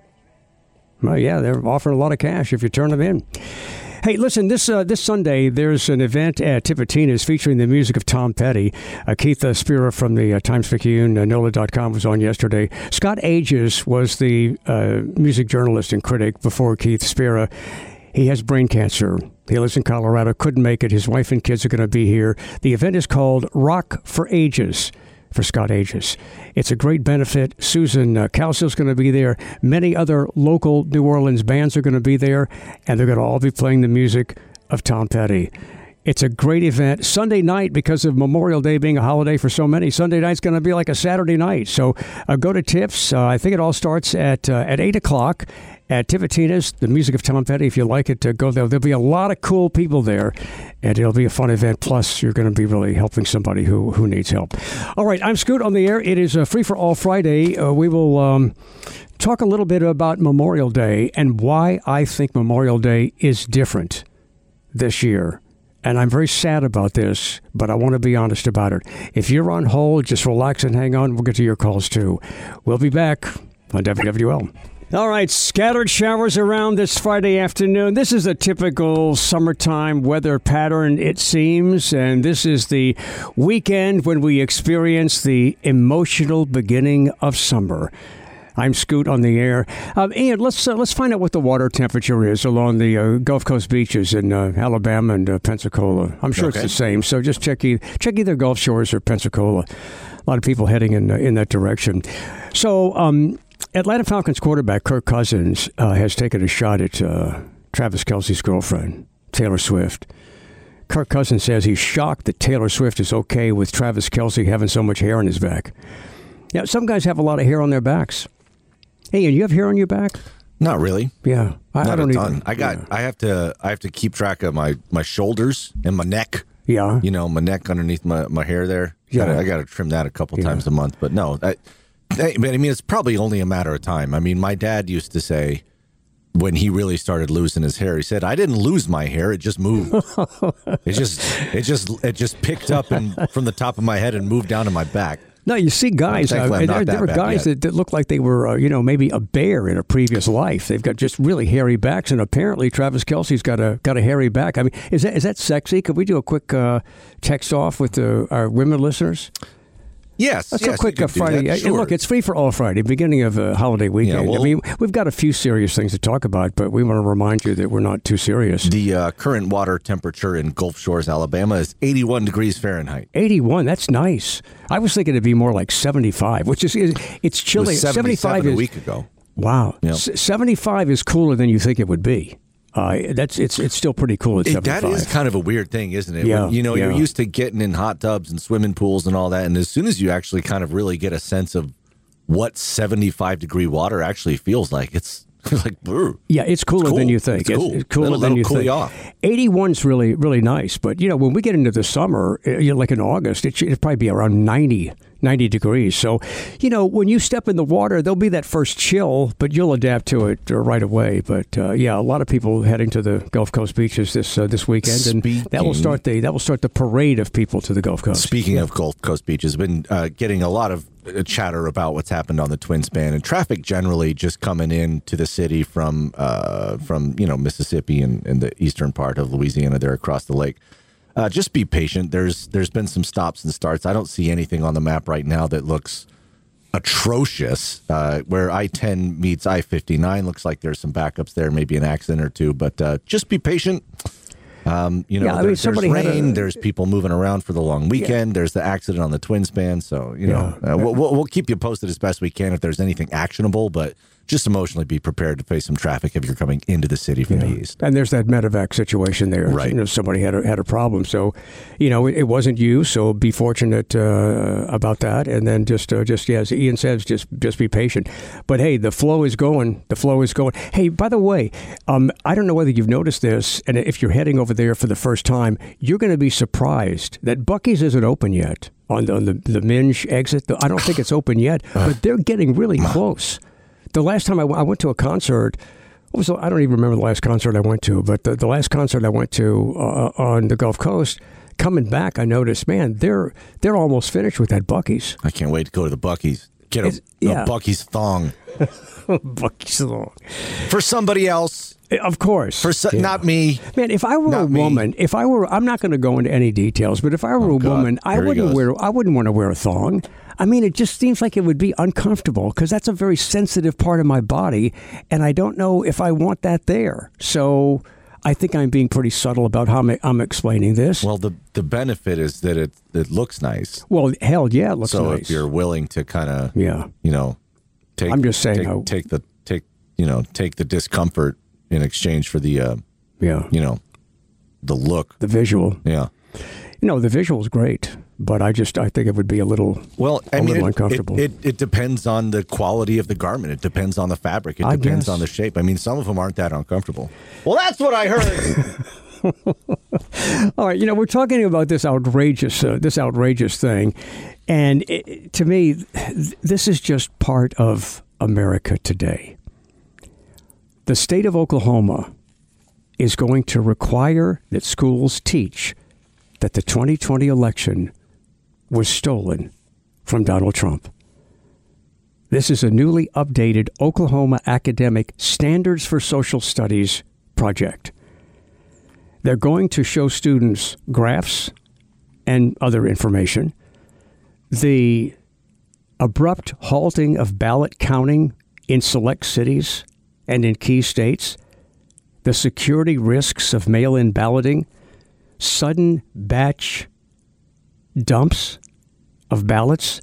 Well, yeah, they're offering a lot of cash if you turn them in. Hey, listen, this uh, this Sunday, there's an event at Tipitina's featuring the music of Tom Petty. Uh, Keith uh, Spira from the uh, Times-Picayune, uh, N O L A dot com was on yesterday. Scott Aegis was the uh, music journalist and critic before Keith Spira. He has brain cancer. He lives in Colorado, couldn't make it. His wife and kids are going to be here. The event is called Rock for Ages. For Scott Aegis. It's a great benefit. Susan uh, Calcil's going to be there. Many other local New Orleans bands are going to be there, and they're going to all be playing the music of Tom Petty. It's a great event. Sunday night, because of Memorial Day being a holiday for so many, Sunday night's going to be like a Saturday night. So uh, go to Tips. Uh, I think it all starts at uh, at eight o'clock. At Tipitina's, the music of Tom Petty. If you like it, uh, go there. There'll be a lot of cool people there, and it'll be a fun event. Plus, you're going to be really helping somebody who, who needs help. All right, I'm Scoot on the air. It is a Free for All Friday. Uh, we will um, talk a little bit about Memorial Day and why I think Memorial Day is different this year. And I'm very sad about this, but I want to be honest about it. If you're on hold, just relax and hang on. We'll get to your calls, too. We'll be back on W W L. All right, scattered showers around this Friday afternoon. This is a typical summertime weather pattern, it seems, and this is the weekend when we experience the emotional beginning of summer. I'm Scoot on the air. Um, Ian, let's uh, let's find out what the water temperature is along the uh, Gulf Coast beaches in uh, Alabama and uh, Pensacola. I'm sure okay. It's the same, so just check, e- check either Gulf Shores or Pensacola. A lot of people heading in uh, in that direction. So, um, Atlanta Falcons quarterback Kirk Cousins uh, has taken a shot at uh, Travis Kelce's girlfriend, Taylor Swift. Kirk Cousins says he's shocked that Taylor Swift is okay with Travis Kelce having so much hair on his back. Yeah, some guys have a lot of hair on their backs. Hey, and you have hair on your back? Not really. Yeah, I, Not I don't a ton. even. I got. Yeah. I have to. I have to keep track of my, my shoulders and my neck. Yeah. You know, my neck underneath my, my hair there. Yeah. Gotta, I got to trim that a couple yeah. times a month. But no, I, I mean, it's probably only a matter of time. I mean, my dad used to say, when he really started losing his hair. He said, "I didn't lose my hair; it just moved. it just, it just, it just picked up and from the top of my head and moved down to my back." No, you see guys, uh, there, there were guys that, that looked like they were, uh, you know, maybe a bear in a previous life. They've got just really hairy backs, and apparently Travis Kelce's got a got a hairy back. I mean, is that is that sexy? Could we do a quick uh, text off with the, our women listeners? Yes. Let's yes, a quick uh, Friday. Sure. Look, it's free for all Friday, beginning of a holiday weekend. Yeah, well, I mean, we've got a few serious things to talk about, but we want to remind you that we're not too serious. The uh, current water temperature in Gulf Shores, Alabama is eighty-one degrees Fahrenheit. eighty-one, that's nice. I was thinking it'd be more like seventy-five, which is, it's chilly. It was seventy-five seventy-five is, a week ago. Wow. Yep. S- seventy-five is cooler than you think it would be. Uh, that's it's it's still pretty cool at seventy-five. That is kind of a weird thing, isn't it? Yeah, When, you know, yeah. you're used to getting in hot tubs and swimming pools and all that, and as soon as you actually kind of really get a sense of what seventy-five degree water actually feels like, it's like, brr. Yeah, it's cooler it's cool. than you think. It's, cool. it's cooler that'll, than that'll you cool think. You off. eighty-one's really really nice, but you know when we get into the summer, uh, you know, like in August, it should it'd probably be around ninety, ninety degrees. So, you know, when you step in the water, there'll be that first chill, but you'll adapt to it uh, right away. But uh, yeah, a lot of people heading to the Gulf Coast beaches this uh, this weekend, Speaking, and that will start the that will start the parade of people to the Gulf Coast. Speaking yeah. of Gulf Coast beaches, been uh, getting a lot of chatter about what's happened on the Twin Span and traffic generally just coming in to the city from uh, from you know Mississippi and, and the eastern part of Louisiana there across the lake. Uh, just be patient. There's there's been some stops and starts. I don't see anything on the map right now that looks atrocious. Uh, where I ten meets I fifty-nine, looks like there's some backups there, maybe an accident or two. But uh, just be patient. Um, you know, Yeah, I there, mean, somebody there's had rain. a- There's people moving around for the long weekend. There's the accident on the Twin Span. So you know, Yeah. uh, we'll, we'll we'll keep you posted as best we can if there's anything actionable. But just emotionally be prepared to face some traffic if you're coming into the city from Yeah. the east. And there's that medevac situation there. Right. You know, somebody had a, had a problem. So, you know, it, it wasn't you. So be fortunate uh, about that. And then just, uh, just yeah, as Ian says, just just be patient. But hey, the flow is going. The flow is going. Hey, by the way, um, I don't know whether you've noticed this. And if you're heading over there for the first time, you're going to be surprised that Buc-ee's isn't open yet on the, on the, the Minge exit. I don't think it's open yet, but they're getting really close. The last time I, w- I went to a concert, what was the, I don't even remember the last concert I went to, but the, the last concert I went to uh, on the Gulf Coast, coming back, I noticed, man, they're they're almost finished with that Buc-ee's. I can't wait to go to the Buc-ee's. Get a, It's- yeah. a Buc-ee's thong Buc-ee's long. for somebody else. Of course. For so, Yeah. not me. Man, if I were Not a me. woman, if I were, I'm not going to go into any details, but if I were Oh, a God. woman, I Here he wouldn't goes. wear, I wouldn't want to wear a thong. I mean, it just seems like it would be uncomfortable because that's a very sensitive part of my body, and I don't know if I want that there. So I think I'm being pretty subtle about how I'm, I'm explaining this. Well, the the benefit is that it it looks nice. Well, hell yeah, it looks so nice. if you're willing to kind of yeah. you know take I'm just saying take, how- take the take you know take the discomfort in exchange for the uh, Yeah. you know the look. The visual. Yeah. You know, the visual's great, but I just, I think it would be a little, Well, I a mean, little it, uncomfortable. It, it, it depends on the quality of the garment. It depends on the fabric. It I depends guess. on the shape. I mean, some of them aren't that uncomfortable. Well, that's what I heard. All right, you know, we're talking about this outrageous, uh, this outrageous thing, and it, to me, th- this is just part of America today. The state of Oklahoma is going to require that schools teach that the twenty twenty election was stolen from Donald Trump. This is a newly updated Oklahoma Academic Standards for Social Studies project. They're going to show students graphs and other information, the abrupt halting of ballot counting in select cities and in key states, the security risks of mail-in balloting, sudden batch dumps of ballots,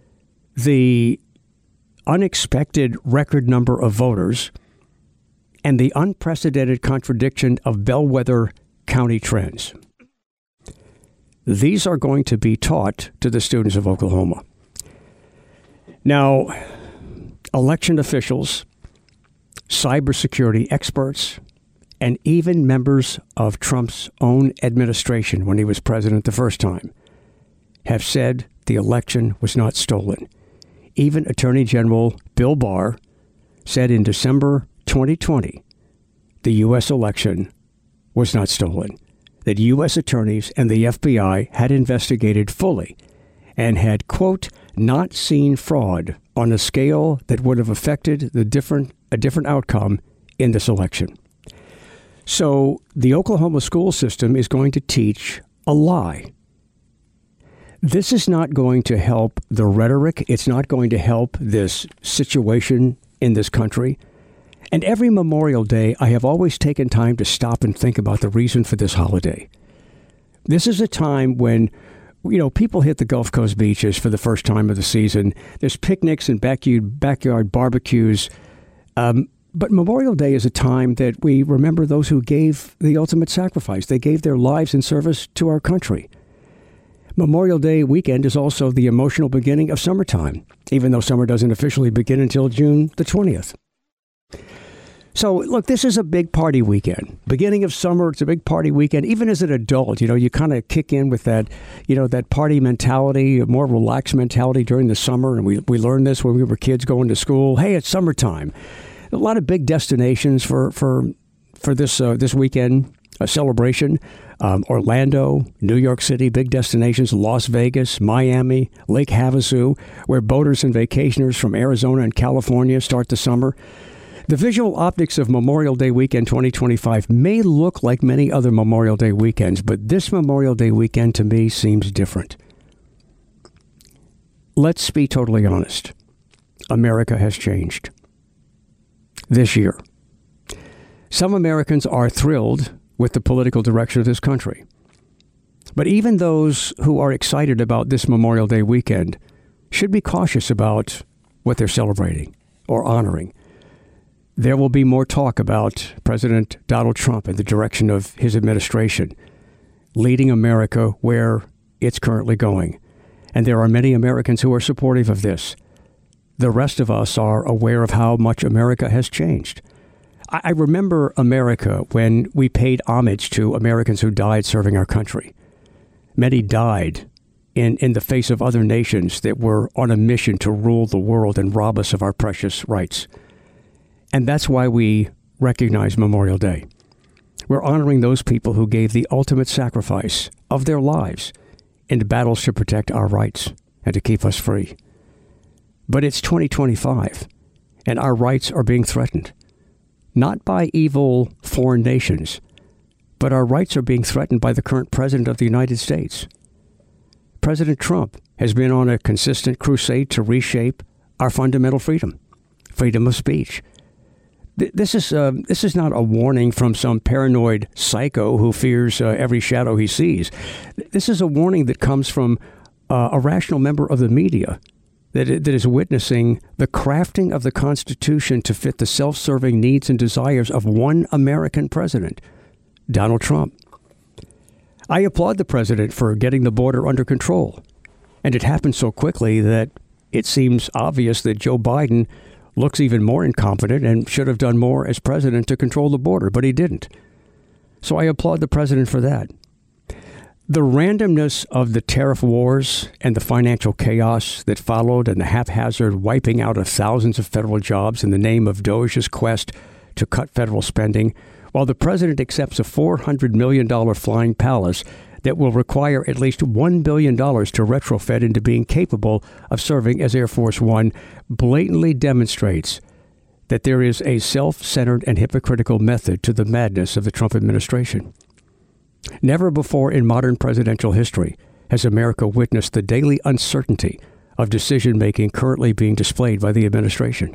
the unexpected record number of voters, and the unprecedented contradiction of bellwether county trends. These are going to be taught to the students of Oklahoma. Now, election officials, cybersecurity experts, and even members of Trump's own administration when he was president the first time have said the election was not stolen. Even Attorney General Bill Barr said in December twenty twenty the U S election was not stolen, that U S attorneys and the F B I had investigated fully and had, quote, not seen fraud on a scale that would have affected the different a different outcome in this election. So the Oklahoma school system is going to teach a lie. This is not going to help the rhetoric. It's not going to help this situation in this country. And every Memorial Day, I have always taken time to stop and think about the reason for this holiday. This is a time when, you know, people hit the Gulf Coast beaches for the first time of the season. There's picnics and backyard, backyard barbecues. Um, but Memorial Day is a time that we remember those who gave the ultimate sacrifice. They gave their lives in service to our country. Memorial Day weekend is also the emotional beginning of summertime, even though summer doesn't officially begin until June the twentieth. So, look, this is a big party weekend. Beginning of summer, it's a big party weekend. Even as an adult, you know, you kind of kick in with that, you know, that party mentality, a more relaxed mentality during the summer. And we, we learned this when we were kids going to school. Hey, it's summertime. A lot of big destinations for for for this uh, this weekend uh, celebration. Um, Orlando, New York City, big destinations, Las Vegas, Miami, Lake Havasu, where boaters and vacationers from Arizona and California start the summer. The visual optics of Memorial Day weekend twenty twenty-five may look like many other Memorial Day weekends, but this Memorial Day weekend to me seems different. Let's be totally honest. America has changed this year. Some Americans are thrilled with the political direction of this country. But even those who are excited about this Memorial Day weekend should be cautious about what they're celebrating or honoring. There will be more talk about President Donald Trump and the direction of his administration, leading America where it's currently going. And there are many Americans who are supportive of this. The rest of us are aware of how much America has changed. I remember America when we paid homage to Americans who died serving our country. Many died in, in the face of other nations that were on a mission to rule the world and rob us of our precious rights. And that's why we recognize Memorial Day. We're honoring those people who gave the ultimate sacrifice of their lives in battles to protect our rights and to keep us free. But it's twenty twenty-five, and our rights are being threatened. Not by evil foreign nations, but our rights are being threatened by the current president of the United States. President Trump has been on a consistent crusade to reshape our fundamental freedom, freedom of speech. This is uh, this is not a warning from some paranoid psycho who fears uh, every shadow he sees. This is a warning that comes from uh, a rational member of the media that that is witnessing the crafting of the Constitution to fit the self-serving needs and desires of one American president, Donald Trump. I applaud the president for getting the border under control, and it happened so quickly that it seems obvious that Joe Biden looks even more incompetent and should have done more as president to control the border, but he didn't. So I applaud the president for that. The randomness of the tariff wars and the financial chaos that followed and the haphazard wiping out of thousands of federal jobs in the name of DOJ's quest to cut federal spending, while the president accepts a four hundred million dollars flying palace that will require at least one billion dollars to retrofit into being capable of serving as Air Force One, blatantly demonstrates that there is a self-centered and hypocritical method to the madness of the Trump administration. Never before in modern presidential history has America witnessed the daily uncertainty of decision-making currently being displayed by the administration.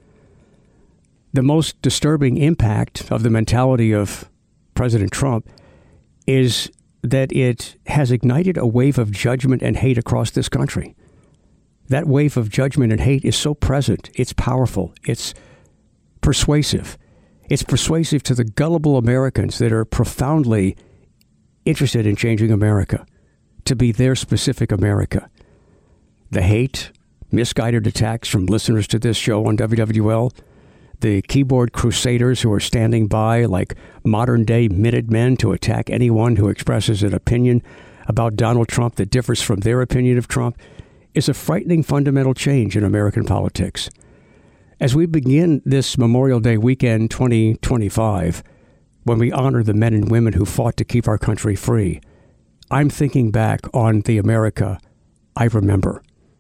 The most disturbing impact of the mentality of President Trump is that it has ignited a wave of judgment and hate across this country. That wave of judgment and hate is so present, it's powerful, it's persuasive. It's persuasive to the gullible Americans that are profoundly interested in changing America to be their specific America. The hate, misguided attacks from listeners to this show on W W L, the keyboard crusaders who are standing by like modern-day Minutemen to attack anyone who expresses an opinion about Donald Trump that differs from their opinion of Trump, is a frightening fundamental change in American politics. As we begin this Memorial Day weekend twenty twenty-five, when we honor the men and women who fought to keep our country free, I'm thinking back on the America I remember.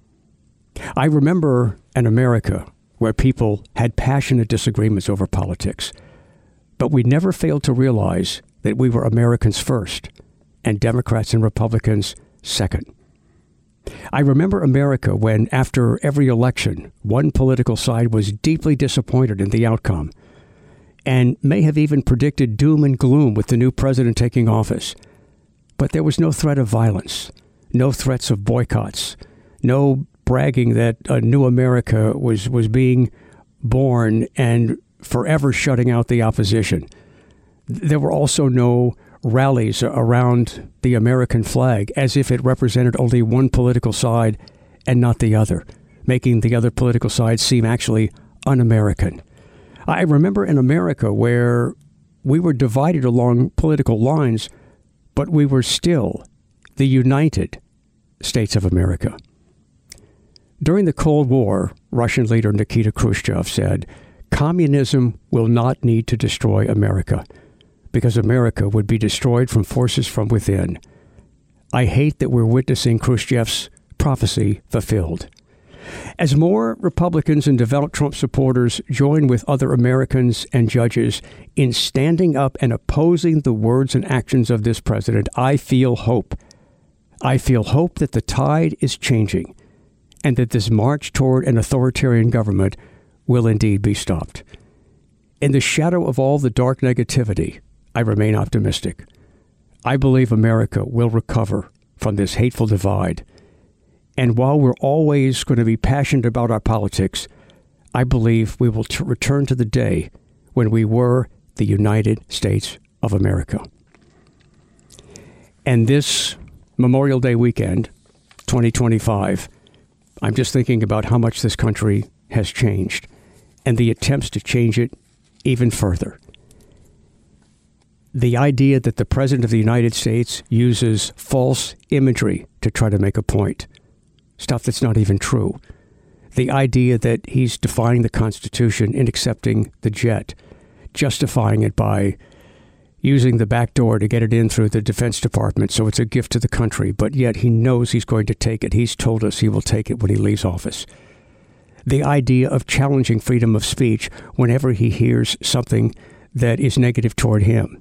I remember an America where people had passionate disagreements over politics, but we never failed to realize that we were Americans first and Democrats and Republicans second. I remember America when, after every election, one political side was deeply disappointed in the outcome and may have even predicted doom and gloom with the new president taking office. But there was no threat of violence, no threats of boycotts, no bragging that a new America was, was being born and forever shutting out the opposition. There were also no rallies around the American flag as if it represented only one political side and not the other, making the other political side seem actually un-American. I remember in America where we were divided along political lines, but we were still the United States of America. During the Cold War, Russian leader Nikita Khrushchev said, "Communism will not need to destroy America, because America would be destroyed from forces from within." I hate that we're witnessing Khrushchev's prophecy fulfilled. As more Republicans and devout Trump supporters join with other Americans and judges in standing up and opposing the words and actions of this president, I feel hope. I feel hope that the tide is changing and that this march toward an authoritarian government will indeed be stopped. In the shadow of all the dark negativity, I remain optimistic. I believe America will recover from this hateful divide. And while we're always going to be passionate about our politics, I believe we will t- return to the day when we were the United States of America. And this Memorial Day weekend, twenty twenty-five, I'm just thinking about how much this country has changed and the attempts to change it even further. The idea that the President of the United States uses false imagery to try to make a point, stuff that's not even true. The idea that he's defying the Constitution in accepting the jet, justifying it by using the back door to get it in through the Defense Department, so it's a gift to the country, but yet he knows he's going to take it. He's told us he will take it when he leaves office. The idea of challenging freedom of speech whenever he hears something that is negative toward him.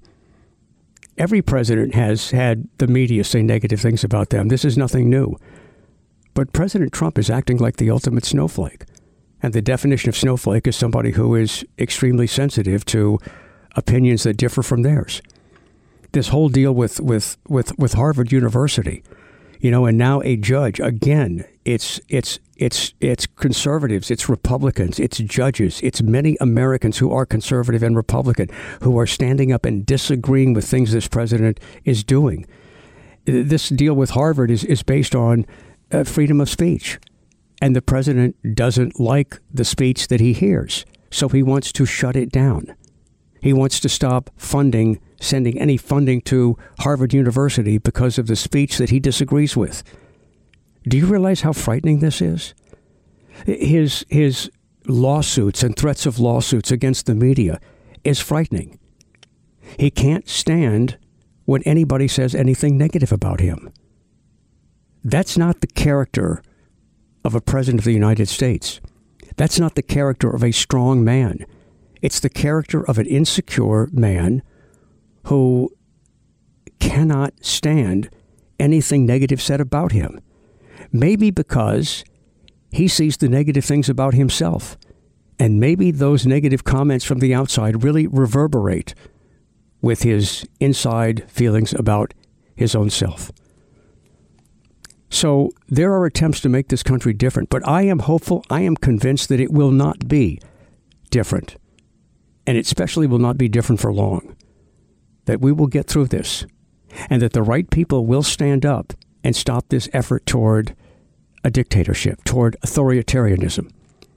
Every president has had the media say negative things about them. This is nothing new. But President Trump is acting like the ultimate snowflake. And the definition of snowflake is somebody who is extremely sensitive to opinions that differ from theirs. This whole deal with, with, with, with Harvard University, you know, and now a judge, again, it's it's it's it's conservatives, it's Republicans, it's judges, it's many Americans who are conservative and Republican who are standing up and disagreeing with things this president is doing. This deal with Harvard is, is based on uh, freedom of speech. And the president doesn't like the speech that he hears, so he wants to shut it down. He wants to stop funding, sending any funding to Harvard University because of the speech that he disagrees with. Do you realize how frightening this is? His, his lawsuits and threats of lawsuits against the media is frightening. He can't stand when anybody says anything negative about him. That's not the character of a president of the United States. That's not the character of a strong man. It's the character of an insecure man who cannot stand anything negative said about him. Maybe because he sees the negative things about himself. And maybe those negative comments from the outside really reverberate with his inside feelings about his own self. So there are attempts to make this country different, but I am hopeful, I am convinced that it will not be different. And it especially will not be different for long. That we will get through this, and that the right people will stand up and stop this effort toward a dictatorship, toward authoritarianism.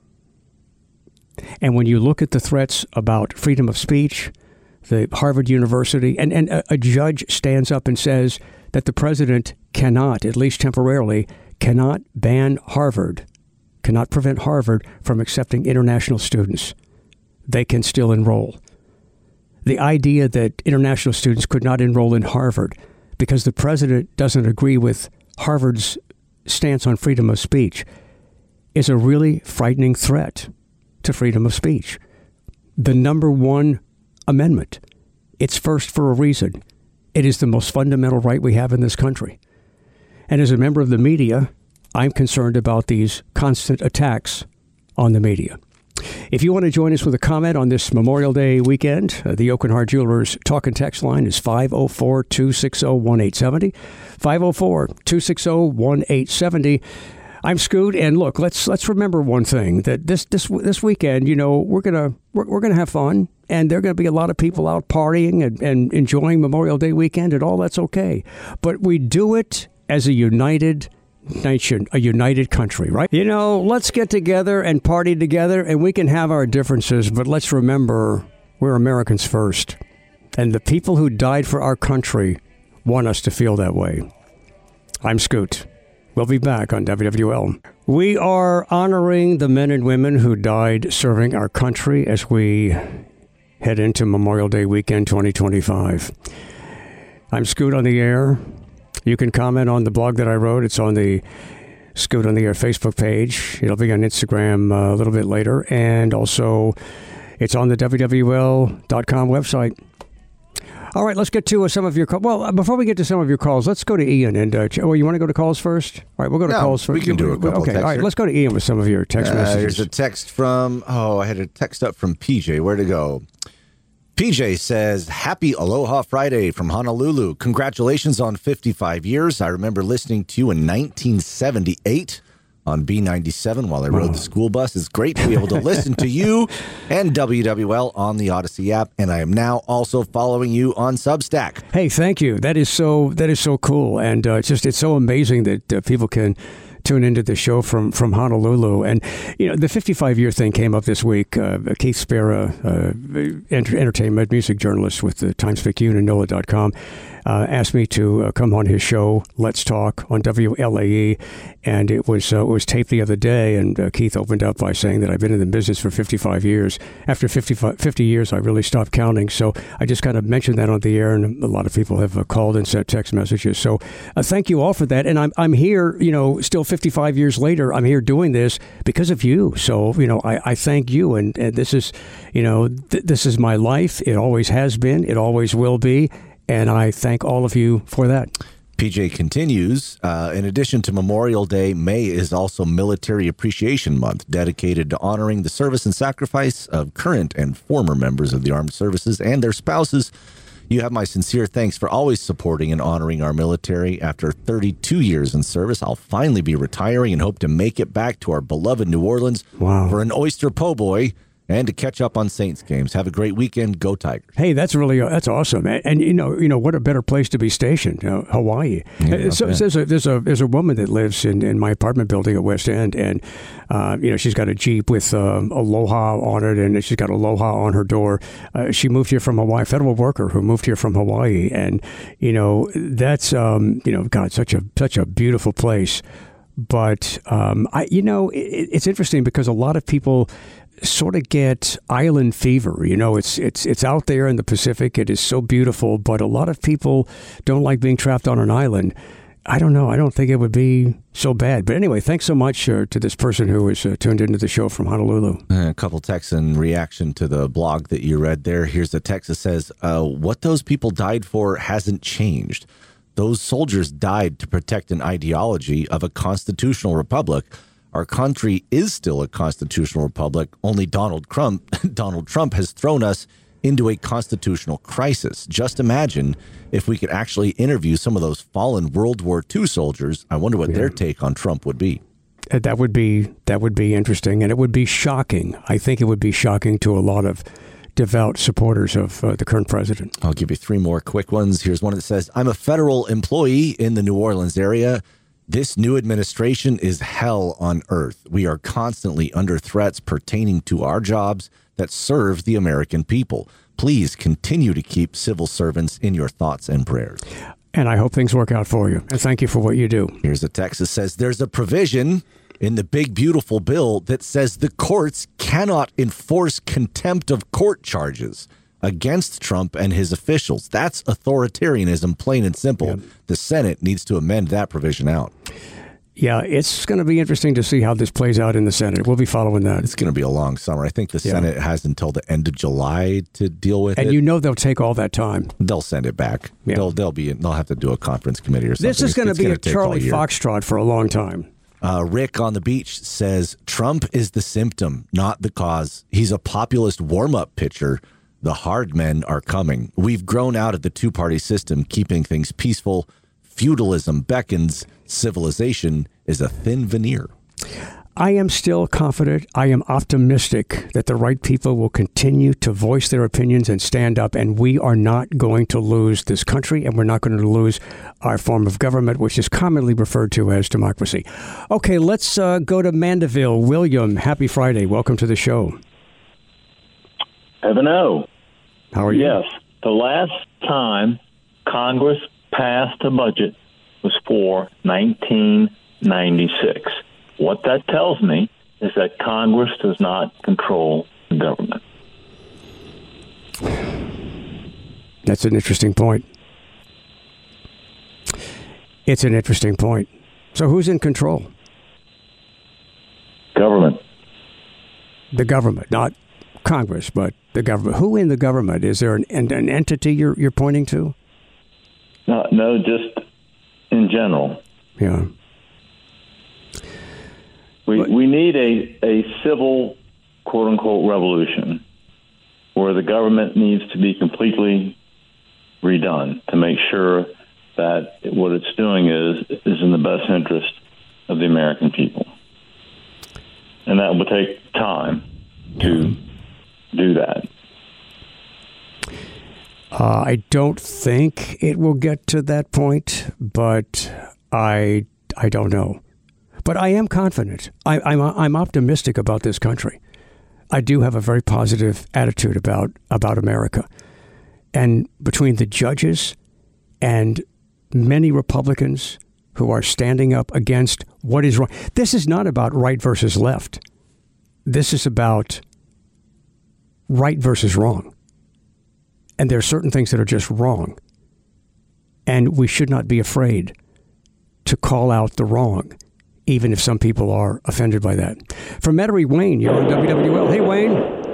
And when you look at the threats about freedom of speech, the Harvard University, and, and a, a judge stands up and says that the president cannot, at least temporarily, cannot ban Harvard, cannot prevent Harvard from accepting international students. They can still enroll. the idea that international students could not enroll in Harvard because the president doesn't agree with Harvard's stance on freedom of speech is a really frightening threat to freedom of speech. The number one amendment, it's first for a reason. It is the most fundamental right we have in this country. And as a member of the media, I'm concerned about these constant attacks on the media. If you want to join us with a comment on this Memorial Day weekend, uh, the Oakenhart Jewelers talk and text line is five oh four, two six oh, one eight seven oh, five oh four, two six oh, one eight seven oh. I'm Scoot, and look, let's let's remember one thing, that this this this weekend, you know, we're gonna we're, we're gonna have fun, and there are gonna be a lot of people out partying and, and enjoying Memorial Day weekend, and all that's okay. But we do it as a united nation, a united country, right? You know, let's get together and party together, and we can have our differences, but let's remember we're Americans first. And the people who died for our country want us to feel that way. I'm Scoot. We'll be back on W W L. We are honoring the men and women who died serving our country as we head into Memorial Day weekend twenty twenty-five. I'm Scoot on the air. You can comment on the blog that I wrote. It's on the Scoot on the Air Facebook page. It'll be on Instagram uh, a little bit later. And also, it's on the W W L dot com website. All right, let's get to uh, some of your calls. Well, before we get to some of your calls, let's go to Ian. And uh, well, you want to go to calls first? All right, we'll go to no, calls first. We can do a couple Okay, texts all right, here. let's go to Ian with some of your text uh, messages. Here's a text from, oh, I had a text up from P J. Where'd it go? P J says, happy Aloha Friday from Honolulu. Congratulations on fifty-five years. I remember listening to you in nineteen seventy-eight on B ninety-seven while I rode the school bus. It's great to be able to listen to you and W W L on the Odyssey app. And I am now also following you on Substack. Hey, thank you. That is so, that is so cool. And uh, it's just, it's so amazing that uh, people can tune into the show from, from Honolulu. And, you know, the fifty-five year thing came up this week. Uh, Keith Spera, uh, enter- entertainment music journalist with the Times-Picayune and N O L A dot com, uh, asked me to uh, come on his show, Let's Talk, on W L A E. And it was uh, it was taped the other day. And uh, Keith opened up by saying that I've been in the business for fifty-five years. After fifty-five, fifty years, I really stopped counting. So I just kind of mentioned that on the air. And a lot of people have uh, called and sent text messages. So uh, thank you all for that. And I'm, I'm here, you know, still fifty-five years later, I'm here doing this because of you. So, you know, I, I thank you. And, and this is, you know, th- this is my life. It always has been. It always will be. And I thank all of you for that. P J continues, uh, in addition to Memorial Day, May is also Military Appreciation Month, dedicated to honoring the service and sacrifice of current and former members of the armed services and their spouses. You have my sincere thanks for always supporting and honoring our military. After thirty-two years in service, I'll finally be retiring and hope to make it back to our beloved New Orleans Wow. for an oyster po' boy and to catch up on Saints games. Have a great weekend. Go Tigers. Hey, that's really that's awesome, and, and you know, you know what a better place to be stationed, you know, Hawaii. Yeah, so okay. there's a there's a there's a woman that lives in, in my apartment building at West End, and uh, you know, she's got a Jeep with um, Aloha on it, and she's got Aloha on her door. Uh, she moved here from Hawaii, federal worker who moved here from Hawaii, and you know, that's um, you know, God, such a such a beautiful place. But um, I, you know, it, it's interesting because a lot of people sort of get island fever. You know, it's it's it's out there in the Pacific. It is so beautiful, but a lot of people don't like being trapped on an island. I don't know. I don't think it would be so bad. But anyway, thanks so much uh, to this person who was uh, tuned into the show from Honolulu. A couple texts in reaction to the blog that you read there. Here's a text that says, uh, what those people died for hasn't changed. Those soldiers died to protect an ideology of a constitutional republic. Our country is still a constitutional republic. Only Donald Trump, Donald Trump has thrown us into a constitutional crisis. Just imagine if we could actually interview some of those fallen World War Two soldiers. I wonder what yeah. their take on Trump would be. That would be that would be interesting, and it would be shocking. I think it would be shocking to a lot of devout supporters of uh, the current president. I'll give you three more quick ones. Here's one that says, I'm a federal employee in the New Orleans area. This new administration is hell on earth. We are constantly under threats pertaining to our jobs that serve the American people. Please continue to keep civil servants in your thoughts and prayers. And I hope things work out for you. And thank you for what you do. Here's a text that says, there's a provision in the big, beautiful bill that says the courts cannot enforce contempt of court charges. against Trump and his officials. That's authoritarianism, plain and simple. Yep. The Senate needs to amend that provision out. Yeah, it's going to be interesting to see how this plays out in the Senate. We'll be following that. It's going to be a long summer. I think the yeah. Senate has until the end of July to deal with and it. And you know they'll take all that time. They'll send it back. Yeah. They'll they'll be they'll have to do a conference committee or something. This is going to be gonna a Charlie Foxtrot for a long time. Uh, Rick on the beach says Trump is the symptom, not the cause. He's a populist warm-up pitcher. The hard men are coming. We've grown out of the two-party system, keeping things peaceful. Feudalism beckons. Civilization is a thin veneer. I am still confident. I am optimistic that the right people will continue to voice their opinions and stand up, and we are not going to lose this country, and we're not going to lose our form of government, which is commonly referred to as democracy. Okay, let's uh, go to Mandeville. William, happy Friday. Welcome to the show. Heaven O. How are you? Yes. The last time Congress passed a budget was for nineteen ninety-six. What that tells me is that Congress does not control the government. That's an interesting point. It's an interesting point. So who's in control? Government. The government, not Congress, but the government. Who in the government? Is there an, an entity you're you're pointing to? No, no, just in general. Yeah. We but, we need a, a civil, quote unquote, revolution where the government needs to be completely redone to make sure that what it's doing is is in the best interest of the American people. And that will take time to do that. Uh, I don't think it will get to that point, but I I don't know. But I am confident. I, I'm I'm optimistic about this country. I do have a very positive attitude about about America. And between the judges and many Republicans who are standing up against what is wrong. This is not about right versus left. This is about right versus wrong. And there are certain things that are just wrong. And we should not be afraid to call out the wrong, even if some people are offended by that. From Metairie, Wayne, you're on W W L. Hey, Wayne.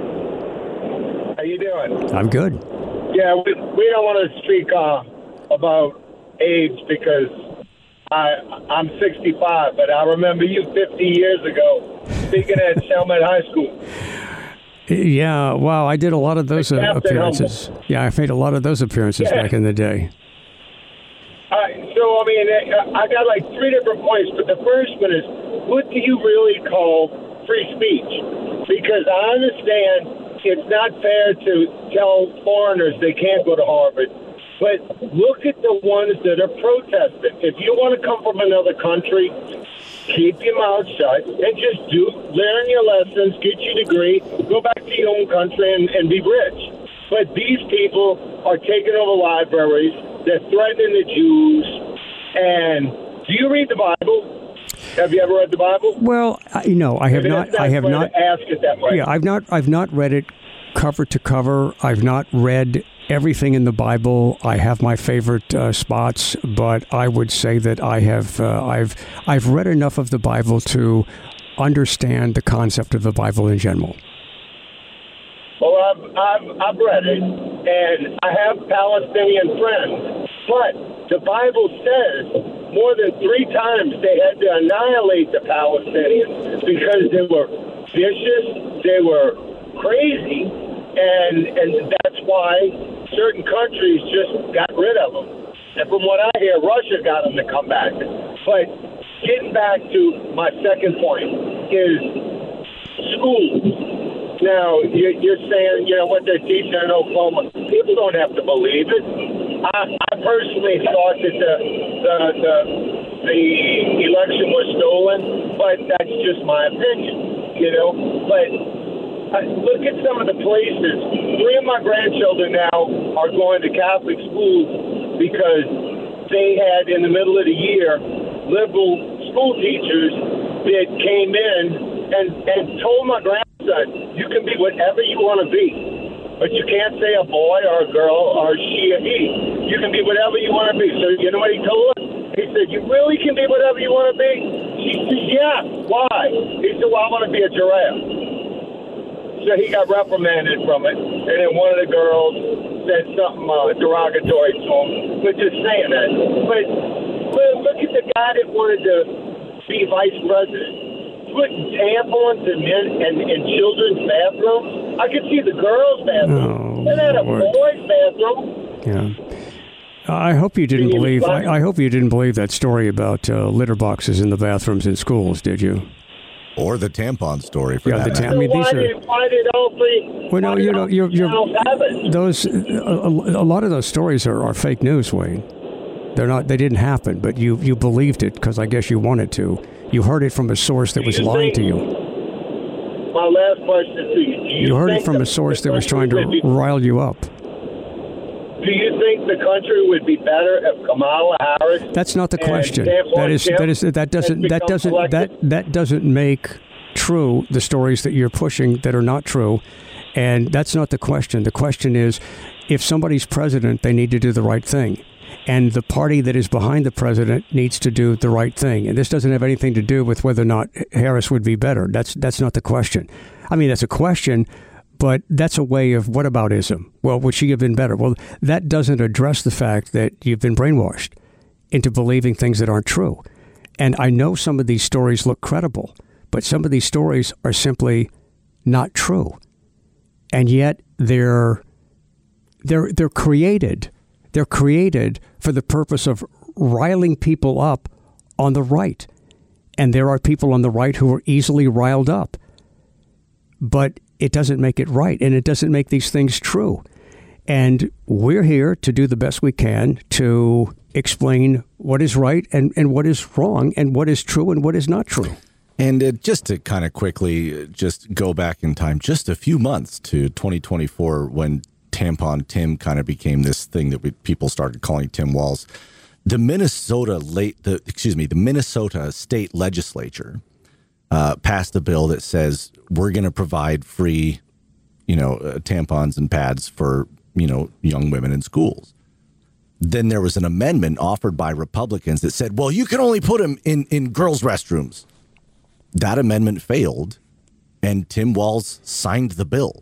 How you doing? I'm good. Yeah, we, we don't want to speak uh, about age because I, I'm sixty-five, but I remember you fifty years ago speaking at Chalmette High School. Yeah, wow, I did a lot of those uh, appearances. Humble. Yeah, I made a lot of those appearances yeah. back in the day. Uh, so, I mean, I got like three different points, but the first one is, what do you really call free speech? Because I understand it's not fair to tell foreigners they can't go to Harvard, but look at the ones that are protesting. If you want to come from another country, keep your mouth shut and just do learn your lessons, get your degree, go back to your own country and, and be rich. But these people are taking over libraries. They're threatening the Jews. And do you read the Bible? Have you ever read the Bible? Well, you know, I have not. I have not. Ask it that way. Yeah, I've not. I've not read it cover to cover. I've not read everything in the Bible. I have my favorite uh, spots, but I would say that I have. Uh, I've. I've read enough of the Bible to understand the concept of the Bible in general. Well, I've, I've, I've read it, and I have Palestinian friends, but the Bible says more than three times they had to annihilate the Palestinians because they were vicious, they were crazy, and and that's why certain countries just got rid of them. And from what I hear, Russia got them to come back. But getting back to my second point is schools. Now, you're saying, you know, what they're teaching in Oklahoma. People don't have to believe it. I, I personally thought that the, the the the election was stolen, but that's just my opinion, you know. But uh, look at some of the places. Three of my grandchildren now are going to Catholic schools because they had, in the middle of the year, liberal school teachers that came in and, and told my grandson, you can be whatever you want to be. but you can't say a boy or a girl or she or he. You can be whatever you want to be. So you know what he told us? He said, you really can be whatever you want to be? She said, yeah. Why? He said, well, I want to be a giraffe. So he got reprimanded from it. And then one of the girls said something uh, derogatory to him for just saying that. But, but look at the guy that wanted to be vice president. Putting tampons in men and in children's bathrooms. I could see the girls' bathroom. Oh, and then a Lord. boys' bathroom. Yeah. I hope you didn't believe. I, I hope you didn't believe that story about uh, litter boxes in the bathrooms in schools, did you? Or the tampon story for Yeah, that the matter. ta- I mean, So why these are- did why did all three? Well, no, why did you know, all you're, three you're towns have it? those. A, a lot of those stories are, are fake news, Wayne. They're not. They didn't happen, but you you believed it because I guess you wanted to. You heard it from a source that was you lying think- to you. My last question to you: Do you, You heard it think from the- a source the that was trying country to would be- rile you up. Do you think the country would be better if Kamala Harris? That's not the and question. Tampon That is Tim that is that doesn't had that become doesn't elected? that that doesn't make true the stories that you're pushing that are not true, and that's not the question. The question is, if somebody's president, they need to do the right thing, and the party that is behind the president needs to do the right thing. And this doesn't have anything to do with whether or not Harris would be better. That's that's not the question. I mean, that's a question. But that's a way of whataboutism. Well, would she have been better? Well, that doesn't address the fact that you've been brainwashed into believing things that aren't true. And I know some of these stories look credible, but some of these stories are simply not true. And yet they're they're they're created. They're created for the purpose of riling people up on the right. And there are people on the right who are easily riled up. But it doesn't make it right, and it doesn't make these things true. And we're here to do the best we can to explain what is right and, and what is wrong and what is true and what is not true. And uh, just to kind of quickly just go back in time just a few months to twenty twenty-four when Tampon Tim kind of became this thing that we, people started calling Tim Walz. The Minnesota late the excuse me, the Minnesota state legislature Uh, passed a bill that says we're going to provide free, you know, uh, tampons and pads for, you know, young women in schools. Then there was an amendment offered by Republicans that said, well, you can only put them in, in girls' restrooms. That amendment failed, and Tim Walz signed the bill.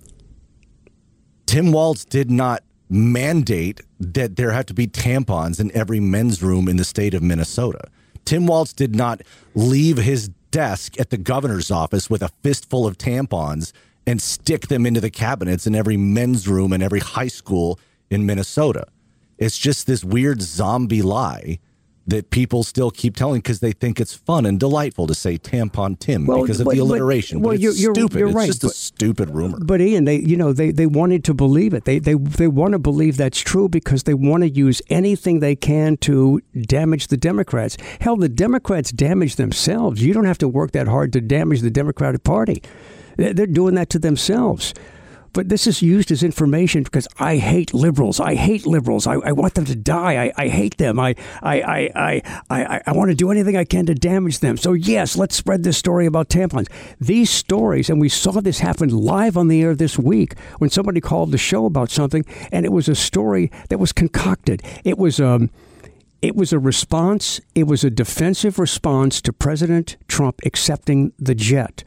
Tim Walz did not mandate that there had to be tampons in every men's room in the state of Minnesota. Tim Walz did not leave his desk at the governor's office with a fistful of tampons and stick them into the cabinets in every men's room in every high school in Minnesota. It's just this weird zombie lie that people still keep telling because they think it's fun and delightful to say Tampon Tim Well, because of but- the but- alliteration. But, well, it's you're- you're- stupid. you're it's right, just a but- stupid rumor. But Ian, they you know they, they wanted to believe it. They they they want to believe that's true because they want to use anything they can to damage the Democrats. Hell, the Democrats damage themselves. You don't have to work that hard to damage the Democratic Party. They're doing that to themselves. But this is used as information because I hate liberals. I hate liberals. I, I want them to die. I, I hate them. I I, I, I, I I want to do anything I can to damage them. So, yes, let's spread this story about tampons. These stories, and we saw this happen live on the air this week when somebody called the show about something, and it was a story that was concocted. It was um, it was a response. It was a defensive response to President Trump accepting the jet.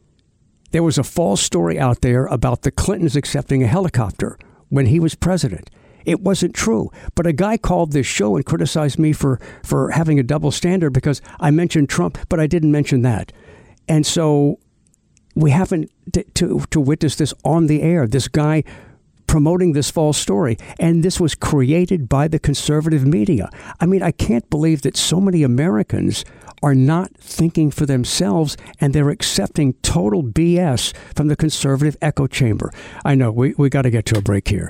There was a false story out there about the Clintons accepting a helicopter when he was president. It wasn't true. But a guy called this show and criticized me for, for having a double standard because I mentioned Trump, but I didn't mention that. And so we happen to, to, to witness this on the air, this guy promoting this false story. And this was created by the conservative media. I mean, I can't believe that so many Americans are not thinking for themselves and they're accepting total B S from the conservative echo chamber. I know we, we got to get to a break here.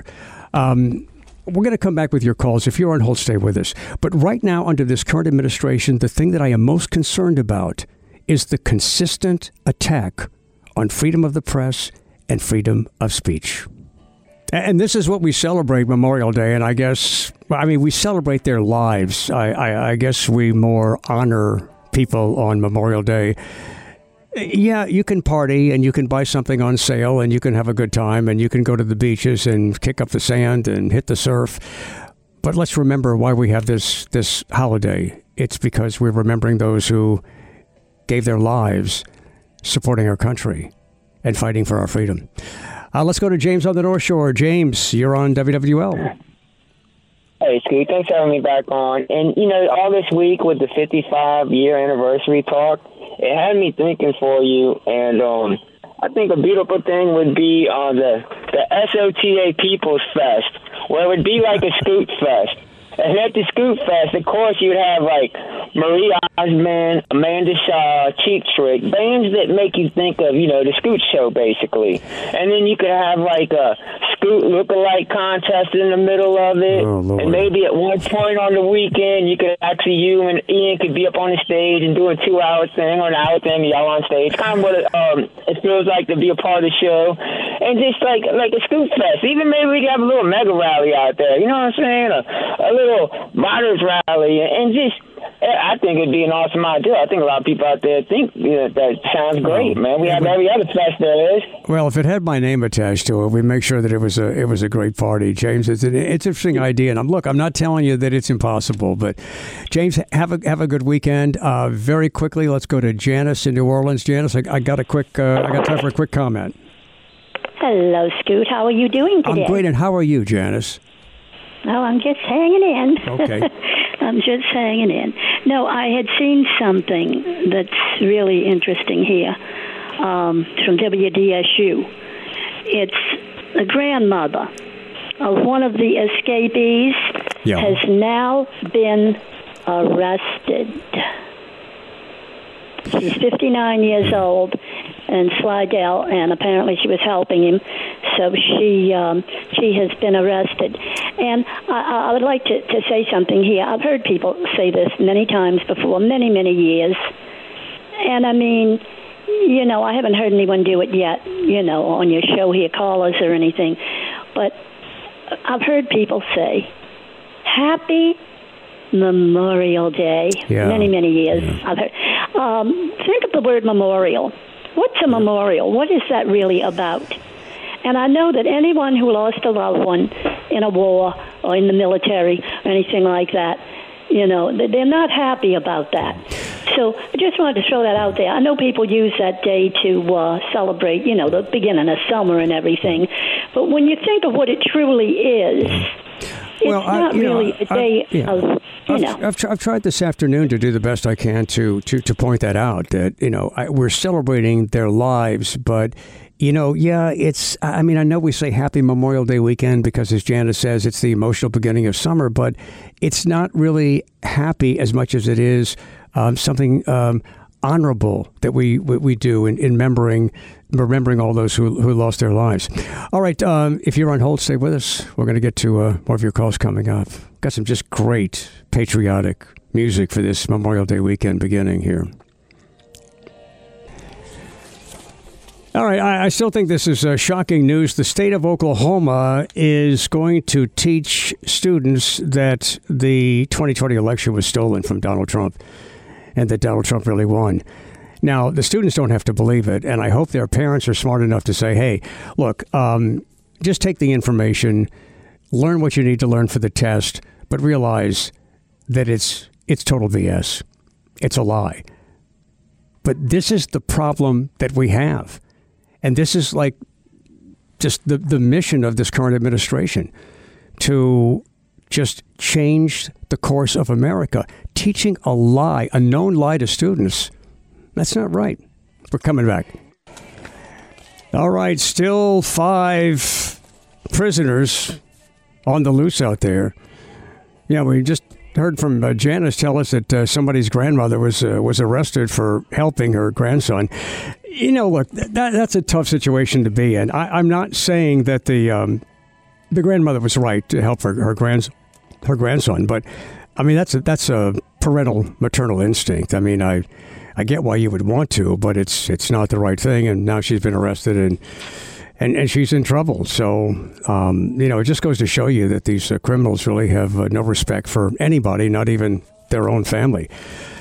Um, we're going to come back with your calls. If you're on hold, stay with us. But right now, under this current administration, the thing that I am most concerned about is the consistent attack on freedom of the press and freedom of speech. And this is what we celebrate Memorial Day. And I guess, I mean, we celebrate their lives. I, I, I guess we more honor people on Memorial Day. Yeah, you can party and you can buy something on sale and you can have a good time and you can go to the beaches and kick up the sand and hit the surf. But let's remember why we have this this holiday. It's because we're remembering those who gave their lives supporting our country and fighting for our freedom. Uh, let's go to James on the North Shore. James, you're on W W L. Hey, Scoot, thanks for having me back on. And, you know, all this week with the fifty-five-year anniversary talk, it had me thinking for you. And um, I think a beautiful thing would be uh, the, the S O T A People's Fest, where it would be like a Scoot Fest. And at the Scoot Fest, of course, you'd have, like, Marie Osmond, Amanda Shaw, Cheap Trick, bands that make you think of, you know, the Scoot Show, basically. And then you could have, like, a Scoot lookalike contest in the middle of it. Oh, Lord. And maybe at one point on the weekend, you could actually, you and Ian could be up on the stage and do a two-hour thing or an hour thing, and y'all on stage. Kind of what it, um, it feels like to be a part of the show. And just, like, like a Scoot Fest. Even maybe we could have a little mega rally out there. You know what I'm saying? A, a little moderate rally, and just, I think it'd be an awesome idea. I think a lot of people out there think, you know, that sounds great, man. We have every other fest there is. Well, if it had my name attached to it, we make sure that it was a it was a great party, James. It's an it's an interesting idea, and I'm look, I'm not telling you that it's impossible, but James, have a have a good weekend. Uh, very quickly, let's go to Janice in New Orleans. Janice, I, I got a quick uh, I got time for a quick comment. Hello, Scoot. How are you doing today? I'm great, and how are you, Janice? Oh, I'm just hanging in. Okay. I'm just hanging in. No, I had seen something that's really interesting here um, from W D S U. It's the grandmother of one of the escapees yeah. has now been arrested. She's fifty-nine years old in Slidell, and apparently she was helping him. So she um, she has been arrested. And I, I would like to, to say something here. I've heard people say this many times before, many, many years. And I mean, you know, I haven't heard anyone do it yet, you know, on your show here, callers or anything. But I've heard people say, Happy Memorial Day. Yeah. Many, many years. Yeah. I've heard. Um, think of the word memorial. What's a memorial? What is that really about? And I know that anyone who lost a loved one in a war or in the military or anything like that, you know, they're not happy about that. So I just wanted to throw that out there. I know people use that day to uh, celebrate, you know, the beginning of summer and everything. But when you think of what it truly is, it's well, not I, really know, a day I, yeah. of, you I've, know. I've, I've tried this afternoon to do the best I can to to, to point that out, that, you know, I, we're celebrating their lives, but, you know, yeah, it's, I mean, I know we say Happy Memorial Day weekend because, as Janice says, it's the emotional beginning of summer, but it's not really happy as much as it is um, something um, honorable that we, we, we do in, in remembering, remembering all those who, who lost their lives. All right, um, if you're on hold, stay with us. We're going to get to uh, more of your calls coming up. Got some just great patriotic music for this Memorial Day weekend beginning here. All right, I, I still think this is uh, shocking news. The state of Oklahoma is going to teach students that the twenty twenty election was stolen from Donald Trump and that Donald Trump really won. Now, the students don't have to believe it, and I hope their parents are smart enough to say, hey, look, um, just take the information, learn what you need to learn for the test, but realize that it's it's total B S. It's a lie. But this is the problem that we have. And this is like just the, the mission of this current administration, to just change the course of America. Teaching a lie, a known lie to students, that's not right. We're coming back. All right, still five prisoners on the loose out there. Yeah, we just heard from uh, Janice tell us that uh, somebody's grandmother was uh, was arrested for helping her grandson. You know, look, that, that's a tough situation to be in. I, I'm not saying that the um, the grandmother was right to help her her, grands, her grandson, but I mean that's a, that's a parental maternal instinct. I mean, I I get why you would want to, but it's it's not the right thing. And now she's been arrested and and, and she's in trouble. So um, you know, it just goes to show you that these uh, criminals really have uh, no respect for anybody, not even their own family.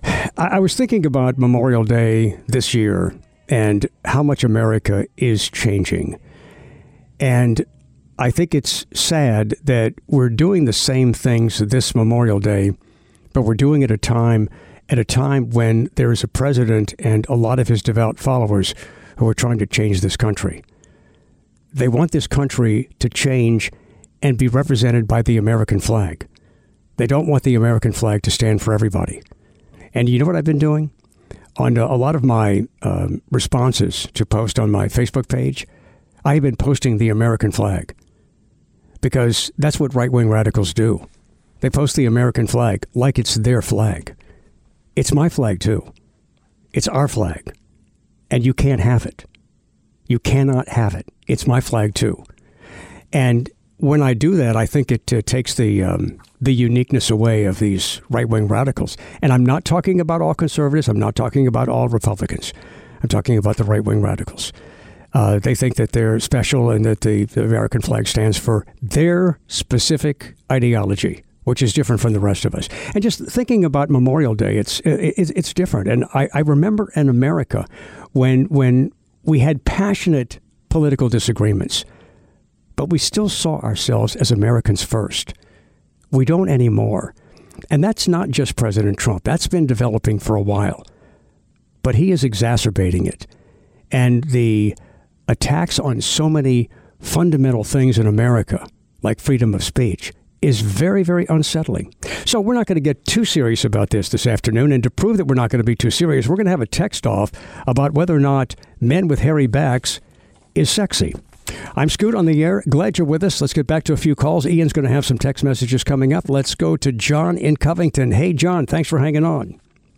I was thinking about Memorial Day this year and how much America is changing. And I think it's sad that we're doing the same things this Memorial Day, but we're doing it at a time at a time when there is a president and a lot of his devout followers who are trying to change this country. They want this country to change and be represented by the American flag. They don't want the American flag to stand for everybody. And you know what I've been doing? On a lot of my um, responses to post on my Facebook page, I have been posting the American flag because that's what right-wing radicals do. They post the American flag like it's their flag. It's my flag, too. It's our flag. And you can't have it. You cannot have it. It's my flag, too. And when I do that, I think it uh, takes the um, the uniqueness away of these right-wing radicals. And I'm not talking about all conservatives. I'm not talking about all Republicans. I'm talking about the right-wing radicals. Uh, they think that they're special and that the, the American flag stands for their specific ideology, which is different from the rest of us. And just thinking about Memorial Day, it's it's, it's different. And I, I remember in America when when we had passionate political disagreements, but we still saw ourselves as Americans first. We don't anymore. And that's not just President Trump. That's been developing for a while. But he is exacerbating it. And the attacks on so many fundamental things in America, like freedom of speech, is very, very unsettling. So we're not going to get too serious about this this afternoon. And to prove that we're not going to be too serious, we're going to have a text off about whether or not men with hairy backs is sexy. I'm Scoot on the air. Glad you're with us. Let's get back to a few calls. Ian's going to have some text messages coming up. Let's go to John in Covington. Hey, John, thanks for hanging on.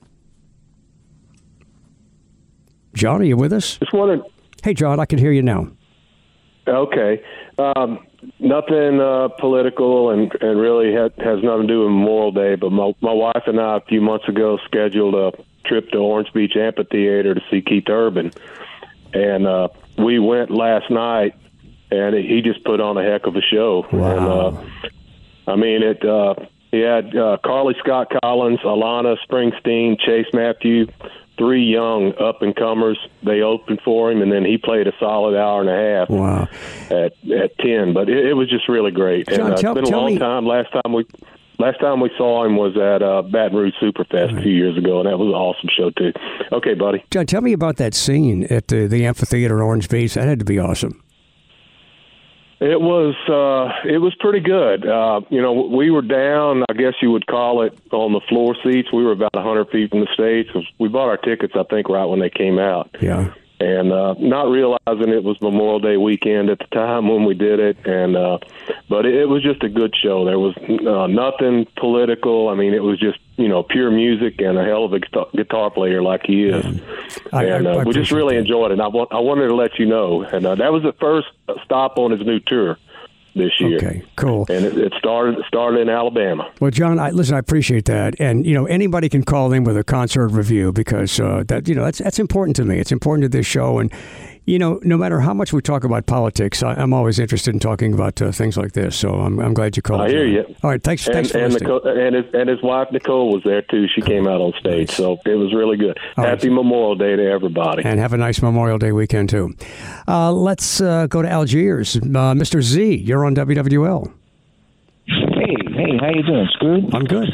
John, are you with us? Just wanted. Hey, John, I can hear you now. Okay. Um, nothing uh, political and, and really ha- has nothing to do with Memorial Day, but my, my wife and I a few months ago scheduled a trip to Orange Beach Amphitheater to see Keith Urban. And uh, we went last night, and he just put on a heck of a show. Wow. And, uh, I mean, it. Uh, he had uh, Carly Scott Collins, Alana Springsteen, Chase Matthew, three young up-and-comers. They opened for him, and then he played a solid hour and a half wow. at at ten. But it, it was just really great. John, and uh, tell, it's been a long me. time. Last time we last time we saw him was at uh, Baton Rouge Superfest right. a few years ago, and that was an awesome show, too. Okay, buddy. John, tell me about that scene at the, the amphitheater in Orange Beach. That had to be awesome. It was uh, it was pretty good. Uh, you know, we were down, I guess you would call it, on the floor seats. We were about one hundred feet from the stage. We bought our tickets, I think, right when they came out. Yeah. And uh, not realizing it was Memorial Day weekend at the time when we did it. And uh, but it, it was just a good show. There was uh, nothing political. I mean, it was just, you know, pure music and a hell of a guitar player like he is. I, and uh, I, I we just really that. enjoyed it. And I, want, I wanted to let you know. And uh, that was the first stop on his new tour this year. Okay, cool. And it, it started started in Alabama. Well, John, I, listen, I appreciate that. And, you know, anybody can call in with a concert review because, uh, that you know, that's that's important to me. It's important to this show. And, you know, no matter how much we talk about politics, I, I'm always interested in talking about uh, things like this. So I'm I'm glad you called. I hear John. you. All right, thanks, and, thanks for and listening. Nicole, and, his, and his wife, Nicole, was there, too. She came out on stage. Nice. So it was really good. All Happy right. Memorial Day to everybody. And have a nice Memorial Day weekend, too. Uh, let's uh, go to Algiers. Uh, Mister Z, you're on W W L. Hey, hey, how you doing, Scoot? I'm good.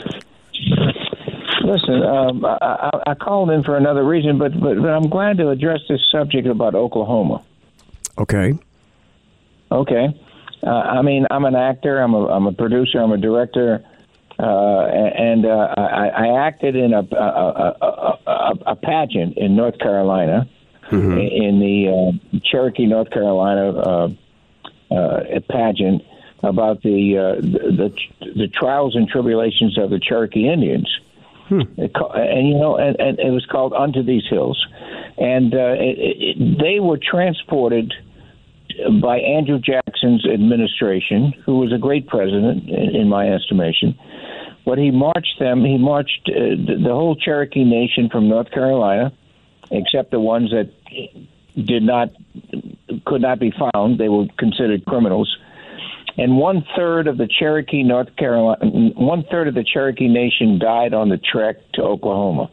Listen, um, I, I, I called in for another reason, but, but but I'm glad to address this subject about Oklahoma. Okay. Okay. Uh, I mean, I'm an actor. I'm a I'm a producer. I'm a director, uh, and uh, I, I acted in a a, a, a a pageant in North Carolina, mm-hmm. in the uh, Cherokee, North Carolina uh, uh, pageant about the, uh, the the the trials and tribulations of the Cherokee Indians. Hmm. It, and you know, and, and it was called Unto These Hills, and uh, it, it, they were transported by Andrew Jackson's administration, who was a great president in, in my estimation. But he marched them. He marched uh, the, the whole Cherokee Nation from North Carolina, except the ones that did not could not be found. They were considered criminals. and one third of the Cherokee North Carolina, one third of the Cherokee Nation died on the trek to Oklahoma.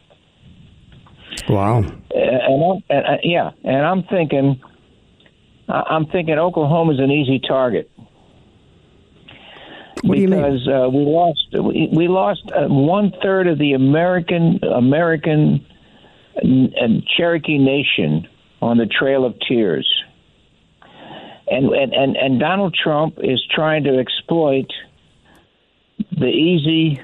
Wow. And, I'm, and uh, yeah, and I'm thinking, I'm thinking Oklahoma's an easy target. What do you mean? Because uh, we lost, we, we lost uh, one third of the American American uh, Cherokee Nation on the Trail of Tears. And, and, and, and Donald Trump is trying to exploit the easy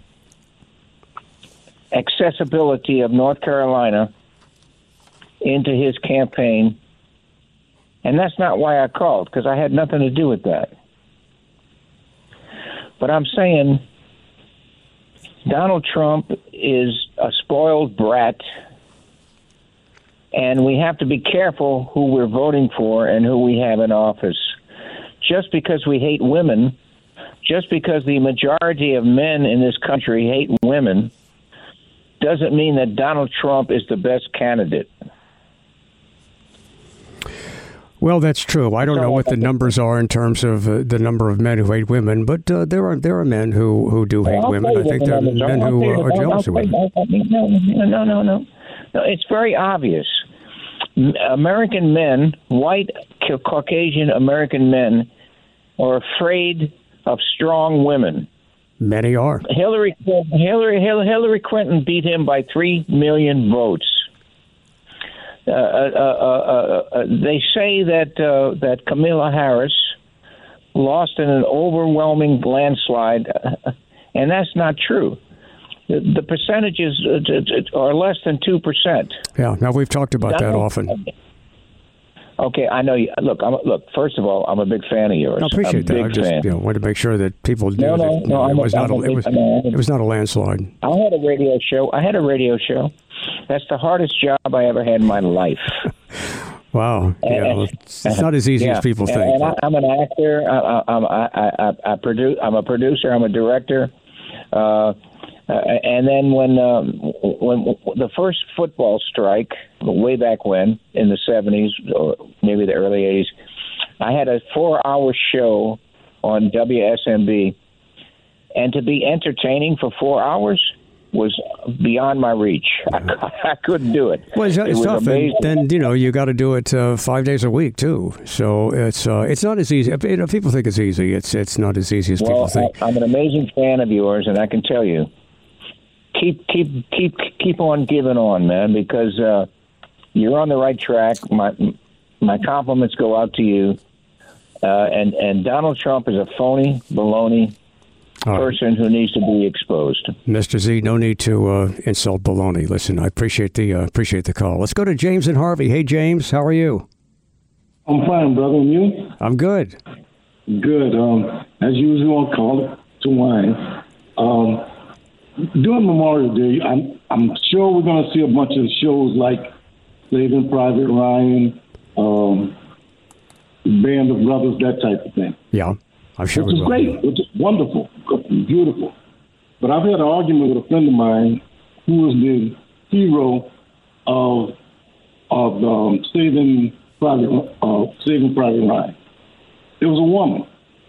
accessibility of North Carolina into his campaign. And that's not why I called, because I had nothing to do with that. But I'm saying Donald Trump is a spoiled brat, and we have to be careful who we're voting for and who we have in office. Just because we hate women, just because the majority of men in this country hate women, doesn't mean that Donald Trump is the best candidate. Well, that's true. I don't know what the numbers are in terms of uh, the number of men who hate women, but uh, there are there are men who, who do hate women. I think there are men who are jealous of women. No, no, no, no. No, it's very obvious. American men, white Caucasian American men, are afraid of strong women. Many are. Hillary Hillary Hillary Clinton beat him by three million votes. Uh, uh, uh, uh, they say that uh, that Kamala Harris lost in an overwhelming landslide, uh, and that's not true. The, the percentages are less than two percent. Yeah, now we've talked about that often. Okay, I know you. Look, I'm, look. First of all, I'm a big fan of yours. I appreciate I'm that. I just you know, wanted to make sure that people knew no, no, that no, it, I'm was a, not a, a, it was no, it was not a landslide. I had a radio show. I had a radio show. That's the hardest job I ever had in my life. Wow, yeah, well, it's, it's not as easy yeah. as people and, think. And I, I'm an actor. I, I, I, I, I produce. I'm a producer. I'm a director. Uh, Uh, and then when um, when the first football strike, way back when, in the seventies or maybe the early eighties, I had a four-hour show on W S M B, and to be entertaining for four hours was beyond my reach. I, I couldn't do it. Well, it's, it it's was tough, amazing. and then you know you got to do it uh, five days a week too. So it's uh, it's not as easy. You know, people think it's easy. It's it's not as easy as well, people think. I, I'm an amazing fan of yours, and I can tell you. Keep keep keep keep on giving on, man, because uh, you're on the right track. My my compliments go out to you. Uh, and and Donald Trump is a phony, baloney All person right. who needs to be exposed. Mister Z, no need to uh, insult baloney. Listen, I appreciate the uh, appreciate the call. Let's go to James and Harvey. Hey, James, how are you? I'm fine, brother. And you? I'm good. Good. Um, as usual, I'll call it to wine. Um, During Memorial Day, I'm, I'm sure we're going to see a bunch of shows like Saving Private Ryan, um, Band of Brothers, that type of thing. Yeah, I'm sure which we is will. great, which is wonderful, beautiful. But I've had an argument with a friend of mine who is the hero of of um, Saving Private uh, Saving Private Ryan. It was a woman.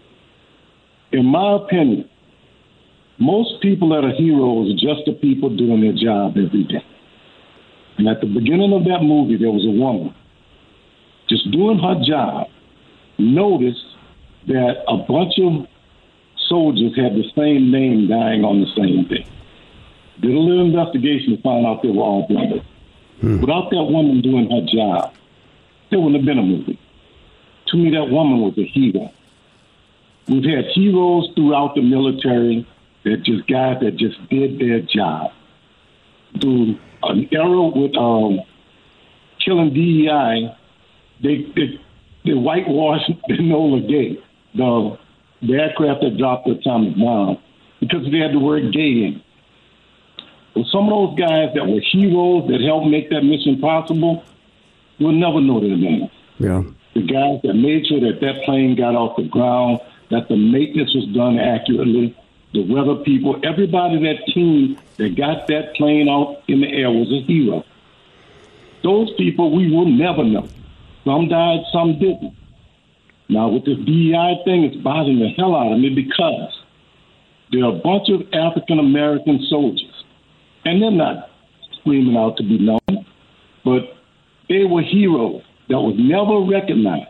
In my opinion, most people that are heroes are just the people doing their job every day. And at the beginning of that movie, there was a woman just doing her job, noticed that a bunch of soldiers had the same name dying on the same day. Did a little investigation to find out they were all brothers. Hmm. Without that woman doing her job, there wouldn't have been a movie. To me, that woman was a hero. We've had heroes throughout the military. They're just guys that just did their job. Through an era with um, killing D E I, they they, they whitewashed Enola Gay, the, the aircraft that dropped the atomic bomb, because they had the word gay in it. Well, some of those guys that were heroes that helped make that mission possible, we'll never know their names. Yeah. The guys that made sure that that plane got off the ground, that the maintenance was done accurately, the weather people, everybody, that team that got that plane out in the air was a hero. Those people we will never know. Some died, some didn't. Now, with this D E I thing, it's bothering the hell out of me because there are a bunch of African-American soldiers, and they're not screaming out to be known, but they were heroes that was never recognized,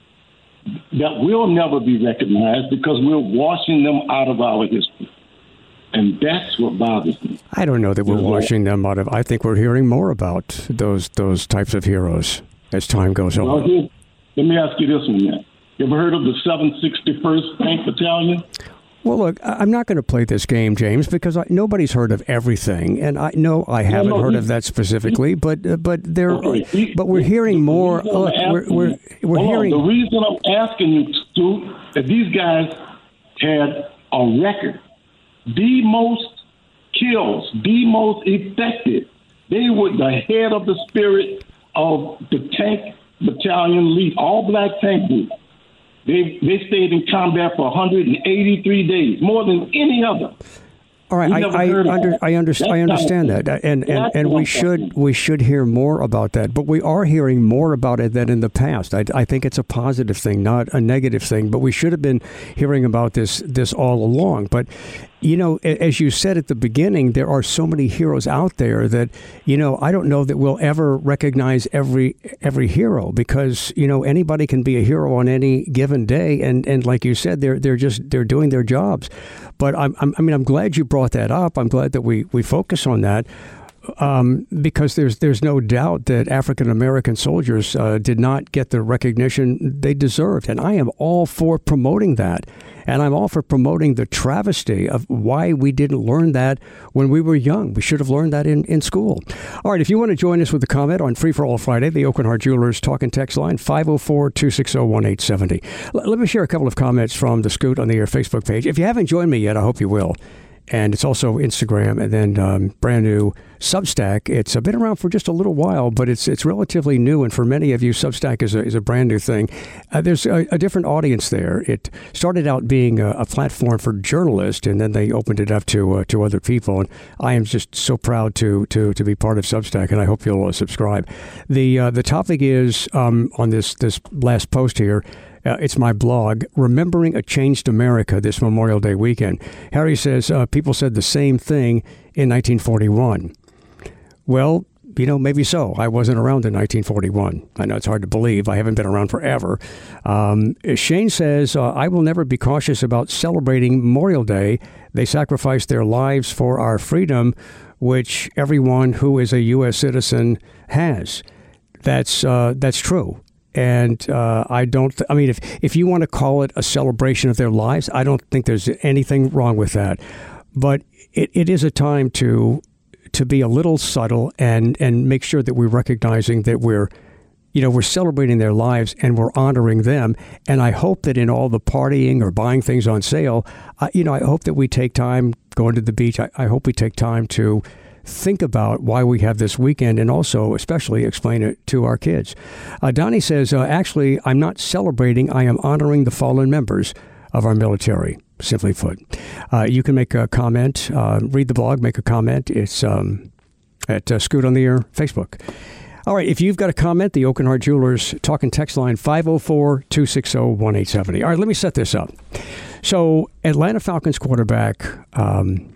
that will never be recognized because we're washing them out of our history. And that's what bothers me. I don't know that we're washing them out of. I think we're hearing more about those those types of heroes as time goes on. Well, here, let me ask you this one, man. You ever heard of the seven sixty-first Tank Battalion? Well, look, I'm not going to play this game, James, because I, nobody's heard of everything, and I know I haven't no, no, heard he, of that specifically. But uh, but there, okay, he, but we're hearing more. Look, we're we're, we're hearing. On, the reason I'm asking you, Stu, that these guys had a record, the most kills, the most effective. They were the head of the spirit of the Tank Battalion League, all black tank group. They they stayed in combat for one hundred eighty-three days, more than any other. All right, I I, under, I, under, I understand that, and and, and we should we should hear more about that. But we are hearing more about it than in the past. I, I think it's a positive thing, not a negative thing. But we should have been hearing about this this all along. But you know, as you said at the beginning, there are so many heroes out there that, you know, I don't know that we'll ever recognize every every hero because, you know, anybody can be a hero on any given day. And, and like you said, they're they're just they're doing their jobs. But I'm, I'm, I mean, I'm glad you brought that up. I'm glad that we, we focus on that. Um, because there's there's no doubt that African American soldiers uh, did not get the recognition they deserved, and I am all for promoting that, and I'm all for promoting the travesty of why we didn't learn that when we were young. We should have learned that in, in school. All right, if you want to join us with a comment on Free for All Friday, the Aucoin Hart Jewelers Talk and Text line five oh four, two six oh, one eight seven oh. L- let me share a couple of comments from the Scoot on the Air Facebook page. If you haven't joined me yet, I hope you will. And it's also Instagram and then um, brand new Substack. It's uh, been around for just a little while, but it's it's relatively new. And for many of you, Substack is a, is a brand new thing. Uh, there's a, a different audience there. It started out being a, a platform for journalists, and then they opened it up to uh, to other people. And I am just so proud to to to be part of Substack, and I hope you'll uh, subscribe. The uh, the topic is um, on this this last post here. Uh, it's my blog, Remembering a Changed America, this Memorial Day weekend. Harry says, uh, people said the same thing in nineteen forty-one. Well, you know, maybe so. I wasn't around in nineteen forty-one. I know it's hard to believe. I haven't been around forever. Um, Shane says, uh, I will never be cautious about celebrating Memorial Day. They sacrificed their lives for our freedom, which everyone who is a U S citizen has. That's uh, that's true. And uh, I don't, th- I mean, if, if you want to call it a celebration of their lives, I don't think there's anything wrong with that. But it, it is a time to to be a little subtle and, and make sure that we're recognizing that we're, you know, we're celebrating their lives and we're honoring them. And I hope that in all the partying or buying things on sale, uh, you know, I hope that we take time going to the beach. I, I hope we take time to think about why we have this weekend and also especially explain it to our kids. Uh, Donnie says, uh, actually, I'm not celebrating. I am honoring the fallen members of our military, simply put. Uh, you can make a comment, uh, read the blog, make a comment. It's um, at uh, Scoot on the Air Facebook. All right, if you've got a comment, the Aucoin Hart Jewelers Talk and Text line five oh four, two six oh, one eight seven oh. All right, let me set this up. So Atlanta Falcons quarterback... Um,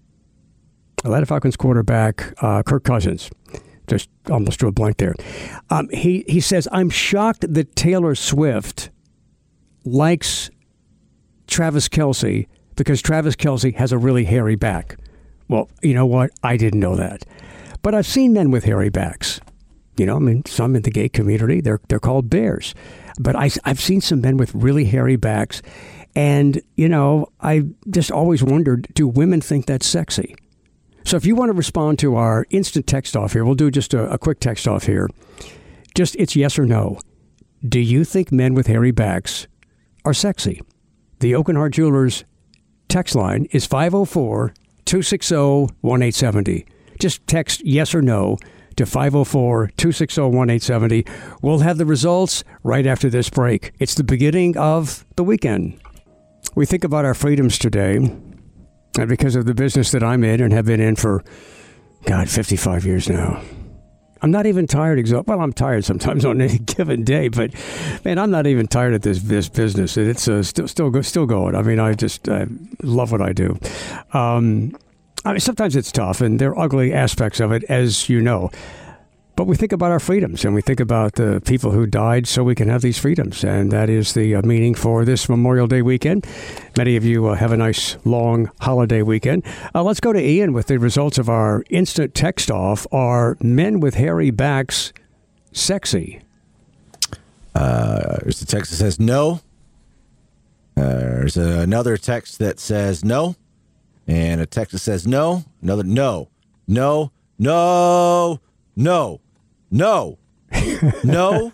Atlanta Falcons quarterback uh, Kirk Cousins, just almost drew a blank there. Um, he he says, I'm shocked that Taylor Swift likes Travis Kelce because Travis Kelce has a really hairy back. Well, you know what? I didn't know that. But I've seen men with hairy backs. You know, I mean, some in the gay community, they're they're called bears. But I, I've seen some men with really hairy backs. And, you know, I just always wondered, do women think that's sexy? So if you want to respond to our instant text off here, we'll do just a, a quick text off here. Just it's yes or no. Do you think men with hairy backs are sexy? The Aucoin Hart Jewelers text line is five oh four, two six oh, one eight seven oh. Just text yes or no to five oh four, two six oh, one eight seven oh. We'll have the results right after this break. It's the beginning of the weekend. We think about our freedoms today. And because of the business that I'm in and have been in for, God, fifty-five years now. I'm not even tired. Exa- well, I'm tired sometimes on any given day, but man, I'm not even tired at this this business. It's uh, still still go, still going. I mean, I just I love what I do. Um, I mean, sometimes it's tough, and there are ugly aspects of it, as you know. But we think about our freedoms, and we think about the people who died so we can have these freedoms. And that is the uh, meaning for this Memorial Day weekend. Many of you uh, have a nice, long holiday weekend. Uh, let's go to Ian with the results of our instant text off. Are men with hairy backs sexy? Uh, there's a text that says no. Uh, there's another text that says no. And a text that says no. Another no. No. No. No. No, no,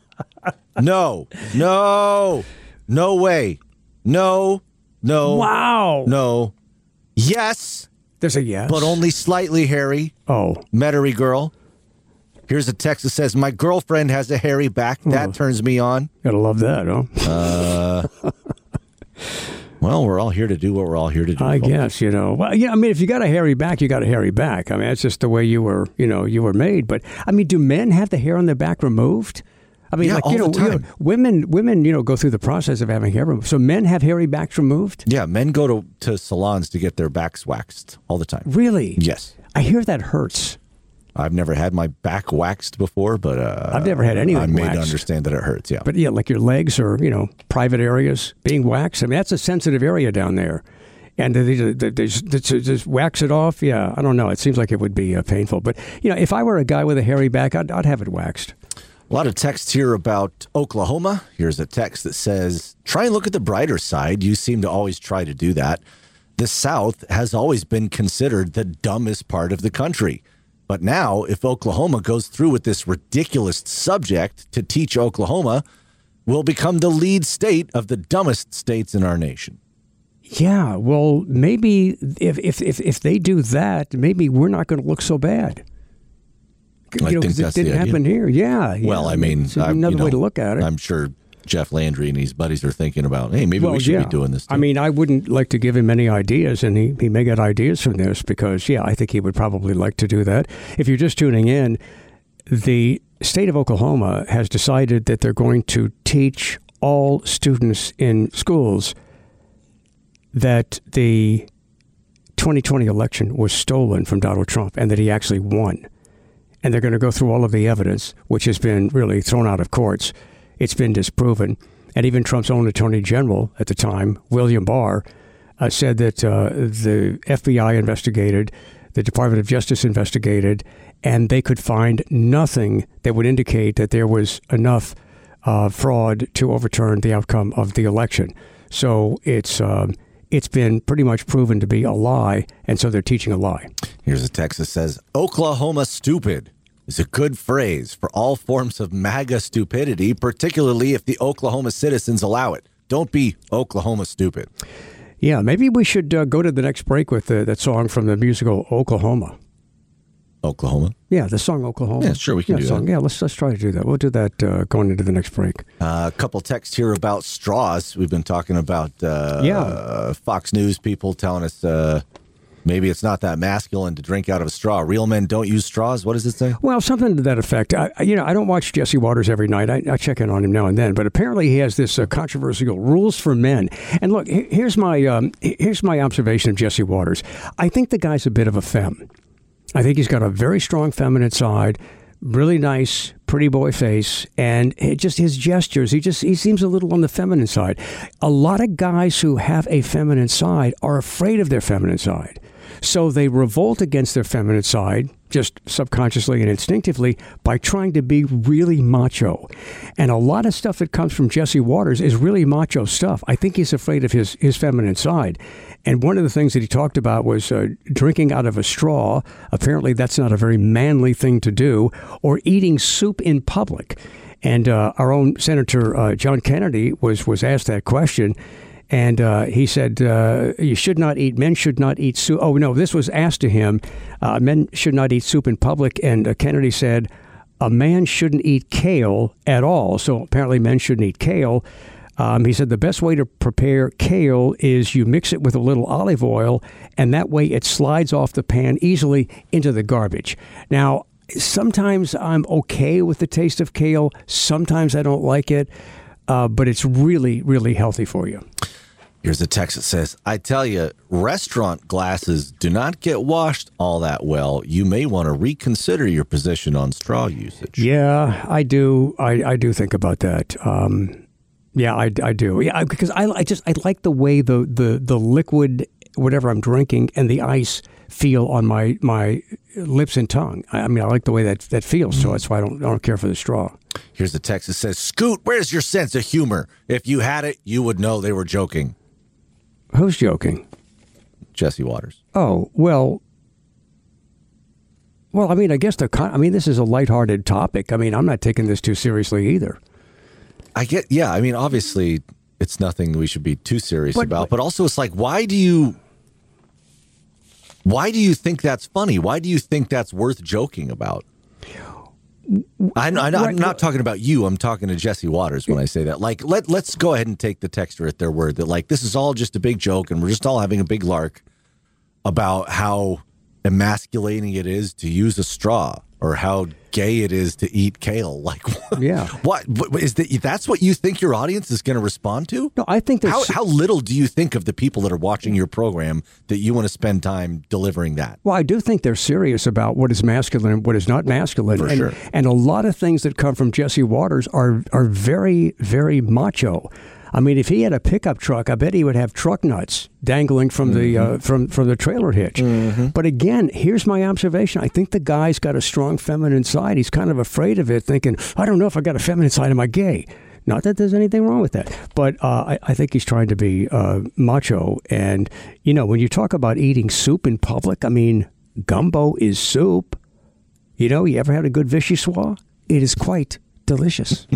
no, no, no way. No, no. Wow. No. Yes. There's a yes. But only slightly hairy. Oh. Metairie girl. Here's a text that says, my girlfriend has a hairy back. That oh. turns me on. Gotta love that, huh? Uh... Well, we're all here to do what we're all here to do. I folks. guess, you know. Well, yeah, I mean, if you got a hairy back, you got a hairy back. I mean, that's just the way you were, you know, you were made. But, I mean, do men have the hair on their back removed? I mean, yeah, like, all you know, the time. you know, women, women, you know, go through the process of having hair removed. So men have hairy backs removed? Yeah, men go to, to salons to get their backs waxed all the time. Really? Yes. I hear that hurts. I've never had my back waxed before, but uh, I've never had anything I'm made waxed. to understand that it hurts, yeah. But yeah, like your legs or, you know, private areas being waxed. I mean, that's a sensitive area down there. And they, they, they, they just, just wax it off. Yeah, I don't know. It seems like it would be uh, painful. But, you know, if I were a guy with a hairy back, I'd, I'd have it waxed. A lot of texts here about Oklahoma. Here's a text that says, try and look at the brighter side. You seem to always try to do that. The South has always been considered the dumbest part of the country. But now, if Oklahoma goes through with this ridiculous subject to teach Oklahoma, will become the lead state of the dumbest states in our nation. Yeah, well, maybe if if if, if they do that, maybe we're not going to look so bad. I you know, think that's it didn't the idea. happen here. Yeah. yeah. Well, I mean, it's I, another you know, way to look at it. I'm sure Jeff Landry and his buddies are thinking about, hey, maybe well, we should yeah. be doing this too. I mean, I wouldn't like to give him any ideas, and he, he may get ideas from this because, yeah, I think he would probably like to do that. If you're just tuning in, the state of Oklahoma has decided that they're going to teach all students in schools that the twenty twenty election was stolen from Donald Trump and that he actually won. And they're going to go through all of the evidence, which has been really thrown out of courts. It's been disproven. And even Trump's own attorney general at the time, William Barr, uh, said that uh, the F B I investigated, the Department of Justice investigated, and they could find nothing that would indicate that there was enough uh, fraud to overturn the outcome of the election. So it's um, it's been pretty much proven to be a lie, and so they're teaching a lie. Here's a text that says, Oklahoma stupid is a good phrase for all forms of MAGA stupidity, particularly if the Oklahoma citizens allow it. Don't be Oklahoma stupid. Yeah, maybe we should uh, go to the next break with uh, that song from the musical Oklahoma. Oklahoma? Yeah, the song Oklahoma. Yeah, sure, we can yeah, do song. that. Yeah, let's let's try to do that. We'll do that uh, going into the next break. Uh, a couple texts here about straws. We've been talking about uh, yeah. uh, Fox News people telling us uh, maybe it's not that masculine to drink out of a straw. Real men don't use straws. What does it say? Well, something to that effect. I, you know, I don't watch Jesse Waters every night. I, I check in on him now and then, but apparently he has this uh, controversial rules for men. And look, here's my um, here's my observation of Jesse Waters. I think the guy's a bit of a femme. I think he's got a very strong feminine side, really nice, pretty boy face, and it just his gestures. He just he seems a little on the feminine side. A lot of guys who have a feminine side are afraid of their feminine side. So they revolt against their feminine side, just subconsciously and instinctively, by trying to be really macho. And a lot of stuff that comes from Jesse Waters is really macho stuff. I think he's afraid of his, his feminine side. And one of the things that he talked about was uh, drinking out of a straw. Apparently that's not a very manly thing to do, or eating soup in public. And uh, our own Senator uh, John Kennedy was, was asked that question. And uh, he said, uh, you should not eat, men should not eat soup. Oh, no, this was asked to him. Uh, men should not eat soup in public. And uh, Kennedy said, a man shouldn't eat kale at all. So apparently men shouldn't eat kale. Um, he said the best way to prepare kale is you mix it with a little olive oil, and that way it slides off the pan easily into the garbage. Now, sometimes I'm okay with the taste of kale. Sometimes I don't like it, uh, but it's really, really healthy for you. Here's a text that says, I tell you, restaurant glasses do not get washed all that well. You may want to reconsider your position on straw usage. Yeah, I do. I, I do think about that. Um, yeah, I, I do. Yeah, because I, I just I like the way the, the, the liquid, whatever I'm drinking, and the ice feel on my, my lips and tongue. I, I mean, I like the way that, that feels, so that's why I don't I don't care for the straw. Here's the text that says, Scoot, where's your sense of humor? If you had it, you would know they were joking. Who's joking? Jesse Waters. Oh, well, well, I mean, I guess the con- I mean, this is a lighthearted topic. I mean, I'm not taking this too seriously either. I get, yeah, I mean, obviously it's nothing we should be too serious but, about, but also it's like, why do you, why do you think that's funny? Why do you think that's worth joking about? I'm, I'm, I'm not talking about you. I'm talking to Jesse Waters when I say that. Like, let, let's go ahead and take the texter at their word that, like, this is all just a big joke and we're just all having a big lark about how emasculating it is to use a straw or how gay it is to eat kale. Like, yeah, what, what is that? That's what you think your audience is going to respond to? No, I think how, how little do you think of the people that are watching your program that you want to spend time delivering that? Well, I do think they're serious about what is masculine and what is not masculine. For and, sure. And a lot of things that come from Jesse Waters are are very, very macho. I mean, if he had a pickup truck, I bet he would have truck nuts dangling from mm-hmm. the uh, from from the trailer hitch. Mm-hmm. But again, here's my observation: I think the guy's got a strong feminine side. He's kind of afraid of it, thinking, "I don't know if I got a feminine side. Am I gay?" Not that there's anything wrong with that, but uh, I, I think he's trying to be uh, macho. And you know, when you talk about eating soup in public, I mean, gumbo is soup. You know, you ever had a good vichyssoise? It is quite delicious.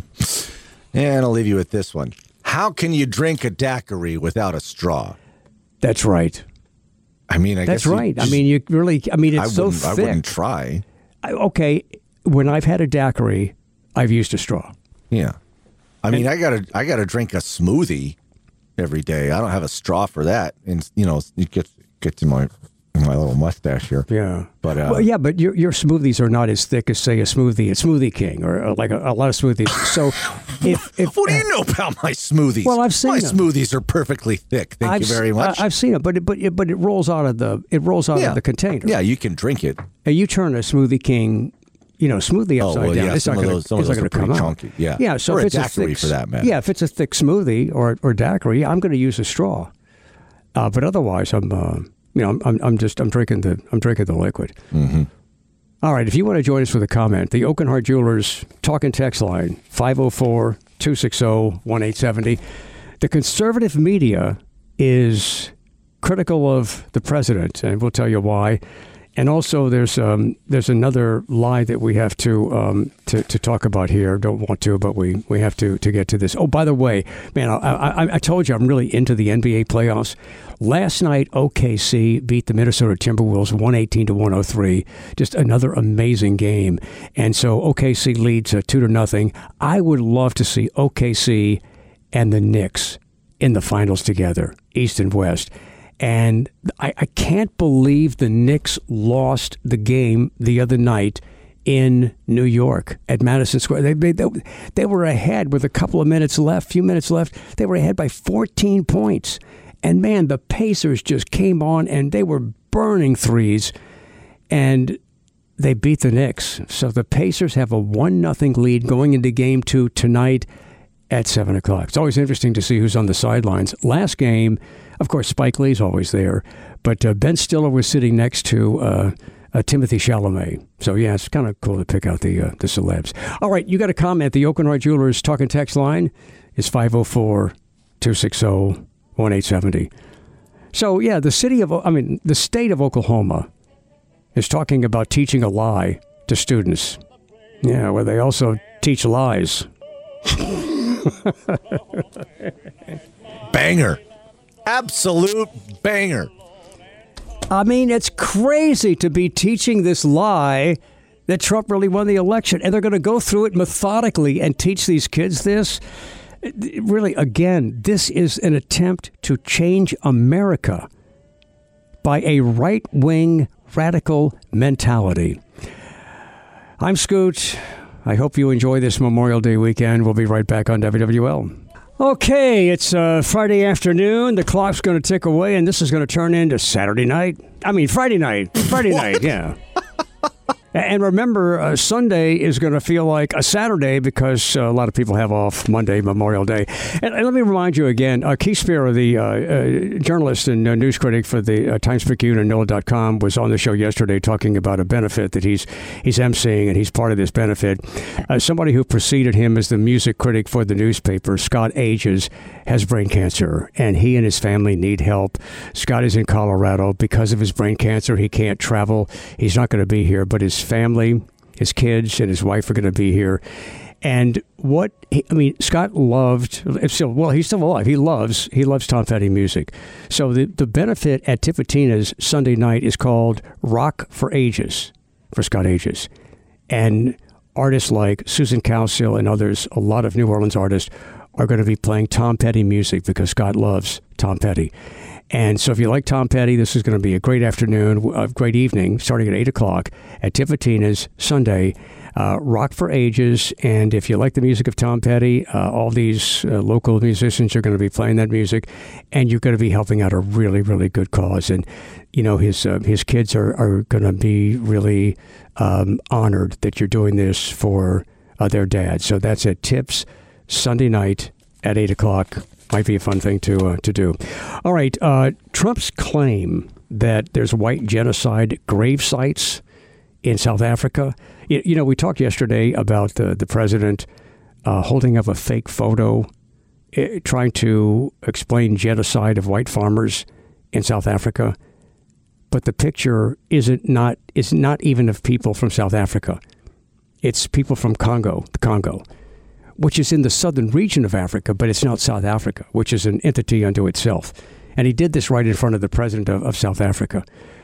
And I'll leave you with this one. How can you drink a daiquiri without a straw? That's right. I mean, I That's guess right. just, I mean, you really, I mean, it's I so thick. I wouldn't try. I, okay. When I've had a daiquiri, I've used a straw. Yeah. I mean, and, I gotta, I gotta drink a smoothie every day. I don't have a straw for that. And, you know, it gets, gets in my, in my little mustache here. Yeah. But, uh, well, yeah, but your your smoothies are not as thick as, say, a smoothie, a Smoothie King, or, or like a, a lot of smoothies. So, if, if what do you know about my smoothies? Well, I've seen my them. smoothies are perfectly thick. Thank I've, you very much. I, I've seen it, but it, but it, but it rolls out of the it rolls out yeah. of the container. Yeah, you can drink it. And you turn a Smoothie King, you know, smoothie upside oh, well, down. Yeah, it's some not of going those, some of those are pretty chunky. Yeah, yeah. So or if a it's daiquiri a thick, for that matter. Yeah, if it's a thick smoothie or or daiquiri, I'm going to use a straw. Uh, but otherwise, I'm. Uh, You know, I'm, I'm just, I'm drinking the, I'm drinking the liquid. Mm-hmm. All right. If you want to join us with a comment, the Oakenhart Jewelers talk and text line, five oh four, two six oh, one eight seven oh. The conservative media is critical of the president, and we'll tell you why. And also, there's um, there's another lie that we have to um, to, to talk about here. Don't want to, but we, we have to, to get to this. Oh, by the way, man, I, I, I told you I'm really into the N B A playoffs. Last night, O K C beat the Minnesota Timberwolves one eighteen to one oh three. Just another amazing game. And so O K C leads uh, two to nothing. I would love to see O K C and the Knicks in the finals together, East and West. And I, I can't believe the Knicks lost the game the other night in New York at Madison Square. They, they, they were ahead with a couple of minutes left, few minutes left. They were ahead by fourteen points. And, man, the Pacers just came on, and they were burning threes, and they beat the Knicks. So the Pacers have a one nothing lead going into game two tonight at seven o'clock. It's always interesting to see who's on the sidelines. Last game, of course, Spike Lee's always there, but uh, Ben Stiller was sitting next to uh, uh, Timothy Chalamet. So, yeah, it's kind of cool to pick out the uh, the celebs. All right, you got a comment. The Oakenhart Jewelers talk and text line is five oh four, two six oh, one eight seven oh. So, yeah, the city of, I mean, the state of Oklahoma is talking about teaching a lie to students. Yeah, where they also teach lies. Banger. Absolute banger. I mean, it's crazy to be teaching this lie that Trump really won the election, and they're going to go through it methodically and teach these kids this. Really, again, this is an attempt to change America by a right-wing radical mentality. I'm Scoot. I hope you enjoy this Memorial Day weekend. We'll be right back on W W L. Okay, it's uh, Friday afternoon. The clock's going to tick away, and this is going to turn into Saturday night. I mean, Friday night. Friday night, yeah. And remember, uh, Sunday is going to feel like a Saturday because uh, a lot of people have off Monday, Memorial Day. And, and let me remind you again, uh, Keith Spiro, the uh, uh, journalist and uh, news critic for the uh, Times-Picayune and N O L A dot com, was on the show yesterday talking about a benefit that he's he's emceeing, and he's part of this benefit. Uh, somebody who preceded him as the music critic for the newspaper, Scott Ages, has brain cancer, and he and his family need help. Scott is in Colorado. Because of his brain cancer, he can't travel. He's not going to be here, but his family, his kids, and his wife are going to be here. And what he, I mean, Scott loved. Still, well, he's still alive. He loves he loves Tom Petty music. So the the benefit at Tipitina's Sunday night is called Rock for Ages for Scott Ages, and artists like Susan Cowsill and others, a lot of New Orleans artists, are going to be playing Tom Petty music because Scott loves Tom Petty. And so if you like Tom Petty, this is going to be a great afternoon, a great evening, starting at eight o'clock at Tipitina's Sunday, uh, Rock for Ages. And if you like the music of Tom Petty, uh, all these uh, local musicians are going to be playing that music, and you're going to be helping out a really, really good cause. And, you know, his uh, his kids are, are going to be really um, honored that you're doing this for uh, their dad. So that's at Tips Sunday night at eight o'clock. Might be a fun thing to uh, to do. All right. Uh, Trump's claim that there's white genocide grave sites in South Africa. You, you know, we talked yesterday about the, the president uh, holding up a fake photo, uh, trying to explain genocide of white farmers in South Africa. But the picture isn't not is not even of people from South Africa. It's people from Congo, the Congo, which is in the southern region of Africa, but it's not South Africa, which is an entity unto itself. And he did this right in front of the president of, of South Africa.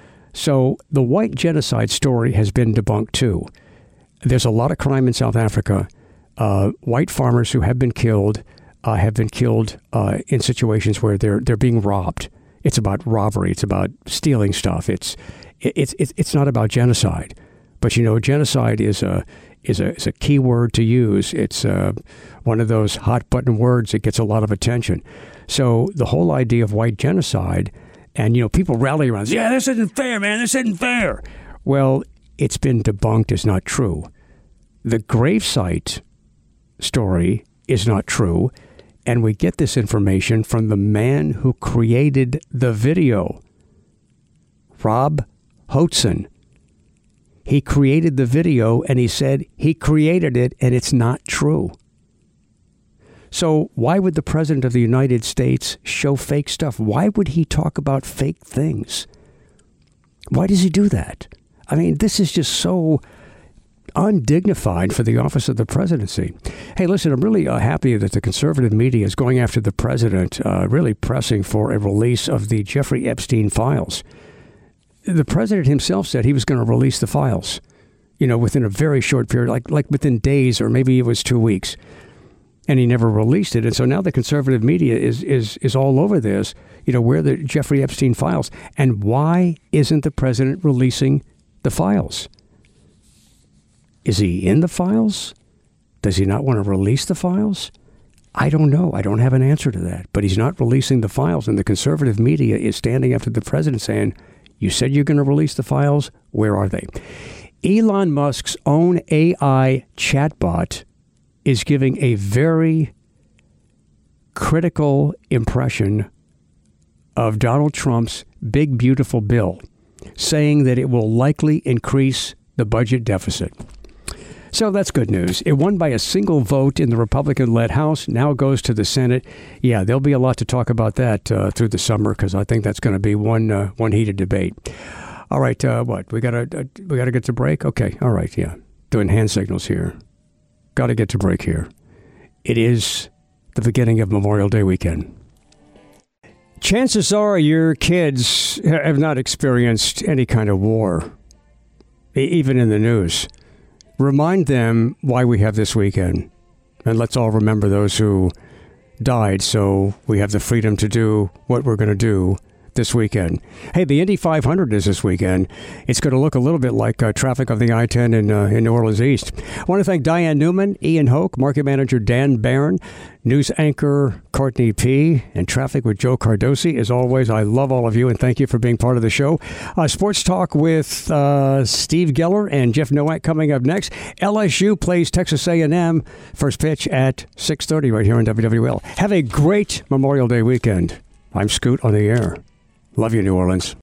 So the white genocide story has been debunked too. There's a lot of crime in South Africa. Uh, white farmers who have been killed uh, have been killed uh, in situations where they're they're being robbed. It's about robbery. It's about stealing stuff. It's it's it's it's not about genocide. But you know, genocide is a is a is a key word to use. It's uh, one of those hot button words that gets a lot of attention. So the whole idea of white genocide, and you know, people rally around, yeah, this isn't fair, man. This isn't fair. Well, it's been debunked as not true. The gravesite story is not true, and we get this information from the man who created the video, Rob Hoatzen. He created the video, and he said he created it, and it's not true. So why would the president of the United States show fake stuff? Why would he talk about fake things? Why does he do that? I mean, this is just so undignified for the office of the presidency. Hey, listen, I'm really uh, happy that the conservative media is going after the president, uh, really pressing for a release of the Jeffrey Epstein files. The president himself said he was going to release the files, you know, within a very short period, like like within days, or maybe it was two weeks. And he never released it. And so now the conservative media is is is all over this, you know, where the Jeffrey Epstein files. And why isn't the president releasing the files? Is he in the files? Does he not want to release the files? I don't know. I don't have an answer to that. But he's not releasing the files. And the conservative media is standing after the president saying, you said you're going to release the files. Where are they? Elon Musk's own A I chatbot is giving a very critical impression of Donald Trump's big, beautiful bill, saying that it will likely increase the budget deficit. So that's good news. It won by a single vote in the Republican-led House, now goes to the Senate. Yeah, there'll be a lot to talk about that uh, through the summer, because I think that's going to be one uh, one heated debate. All right, uh, what we got to uh, we got to get to break. Okay, all right, yeah, doing hand signals here. Got to get to break here. It is the beginning of Memorial Day weekend. Chances are your kids have not experienced any kind of war, even in the news. Remind them why we have this weekend. And let's all remember those who died, so we have the freedom to do what we're going to do this weekend. Hey, the Indy five hundred is this weekend. It's going to look a little bit like uh, traffic on the I ten in, uh, in New Orleans East. I want to thank Diane Newman, Ian Hoke, market manager Dan Barron, news anchor Courtney P., and traffic with Joe Cardosi. As always, I love all of you, and thank you for being part of the show. Uh, sports Talk with uh, Steve Geller and Jeff Nowak coming up next. L S U plays Texas A and M. First pitch at six thirty right here on W W L. Have a great Memorial Day weekend. I'm Scoot on the air. Love you, New Orleans.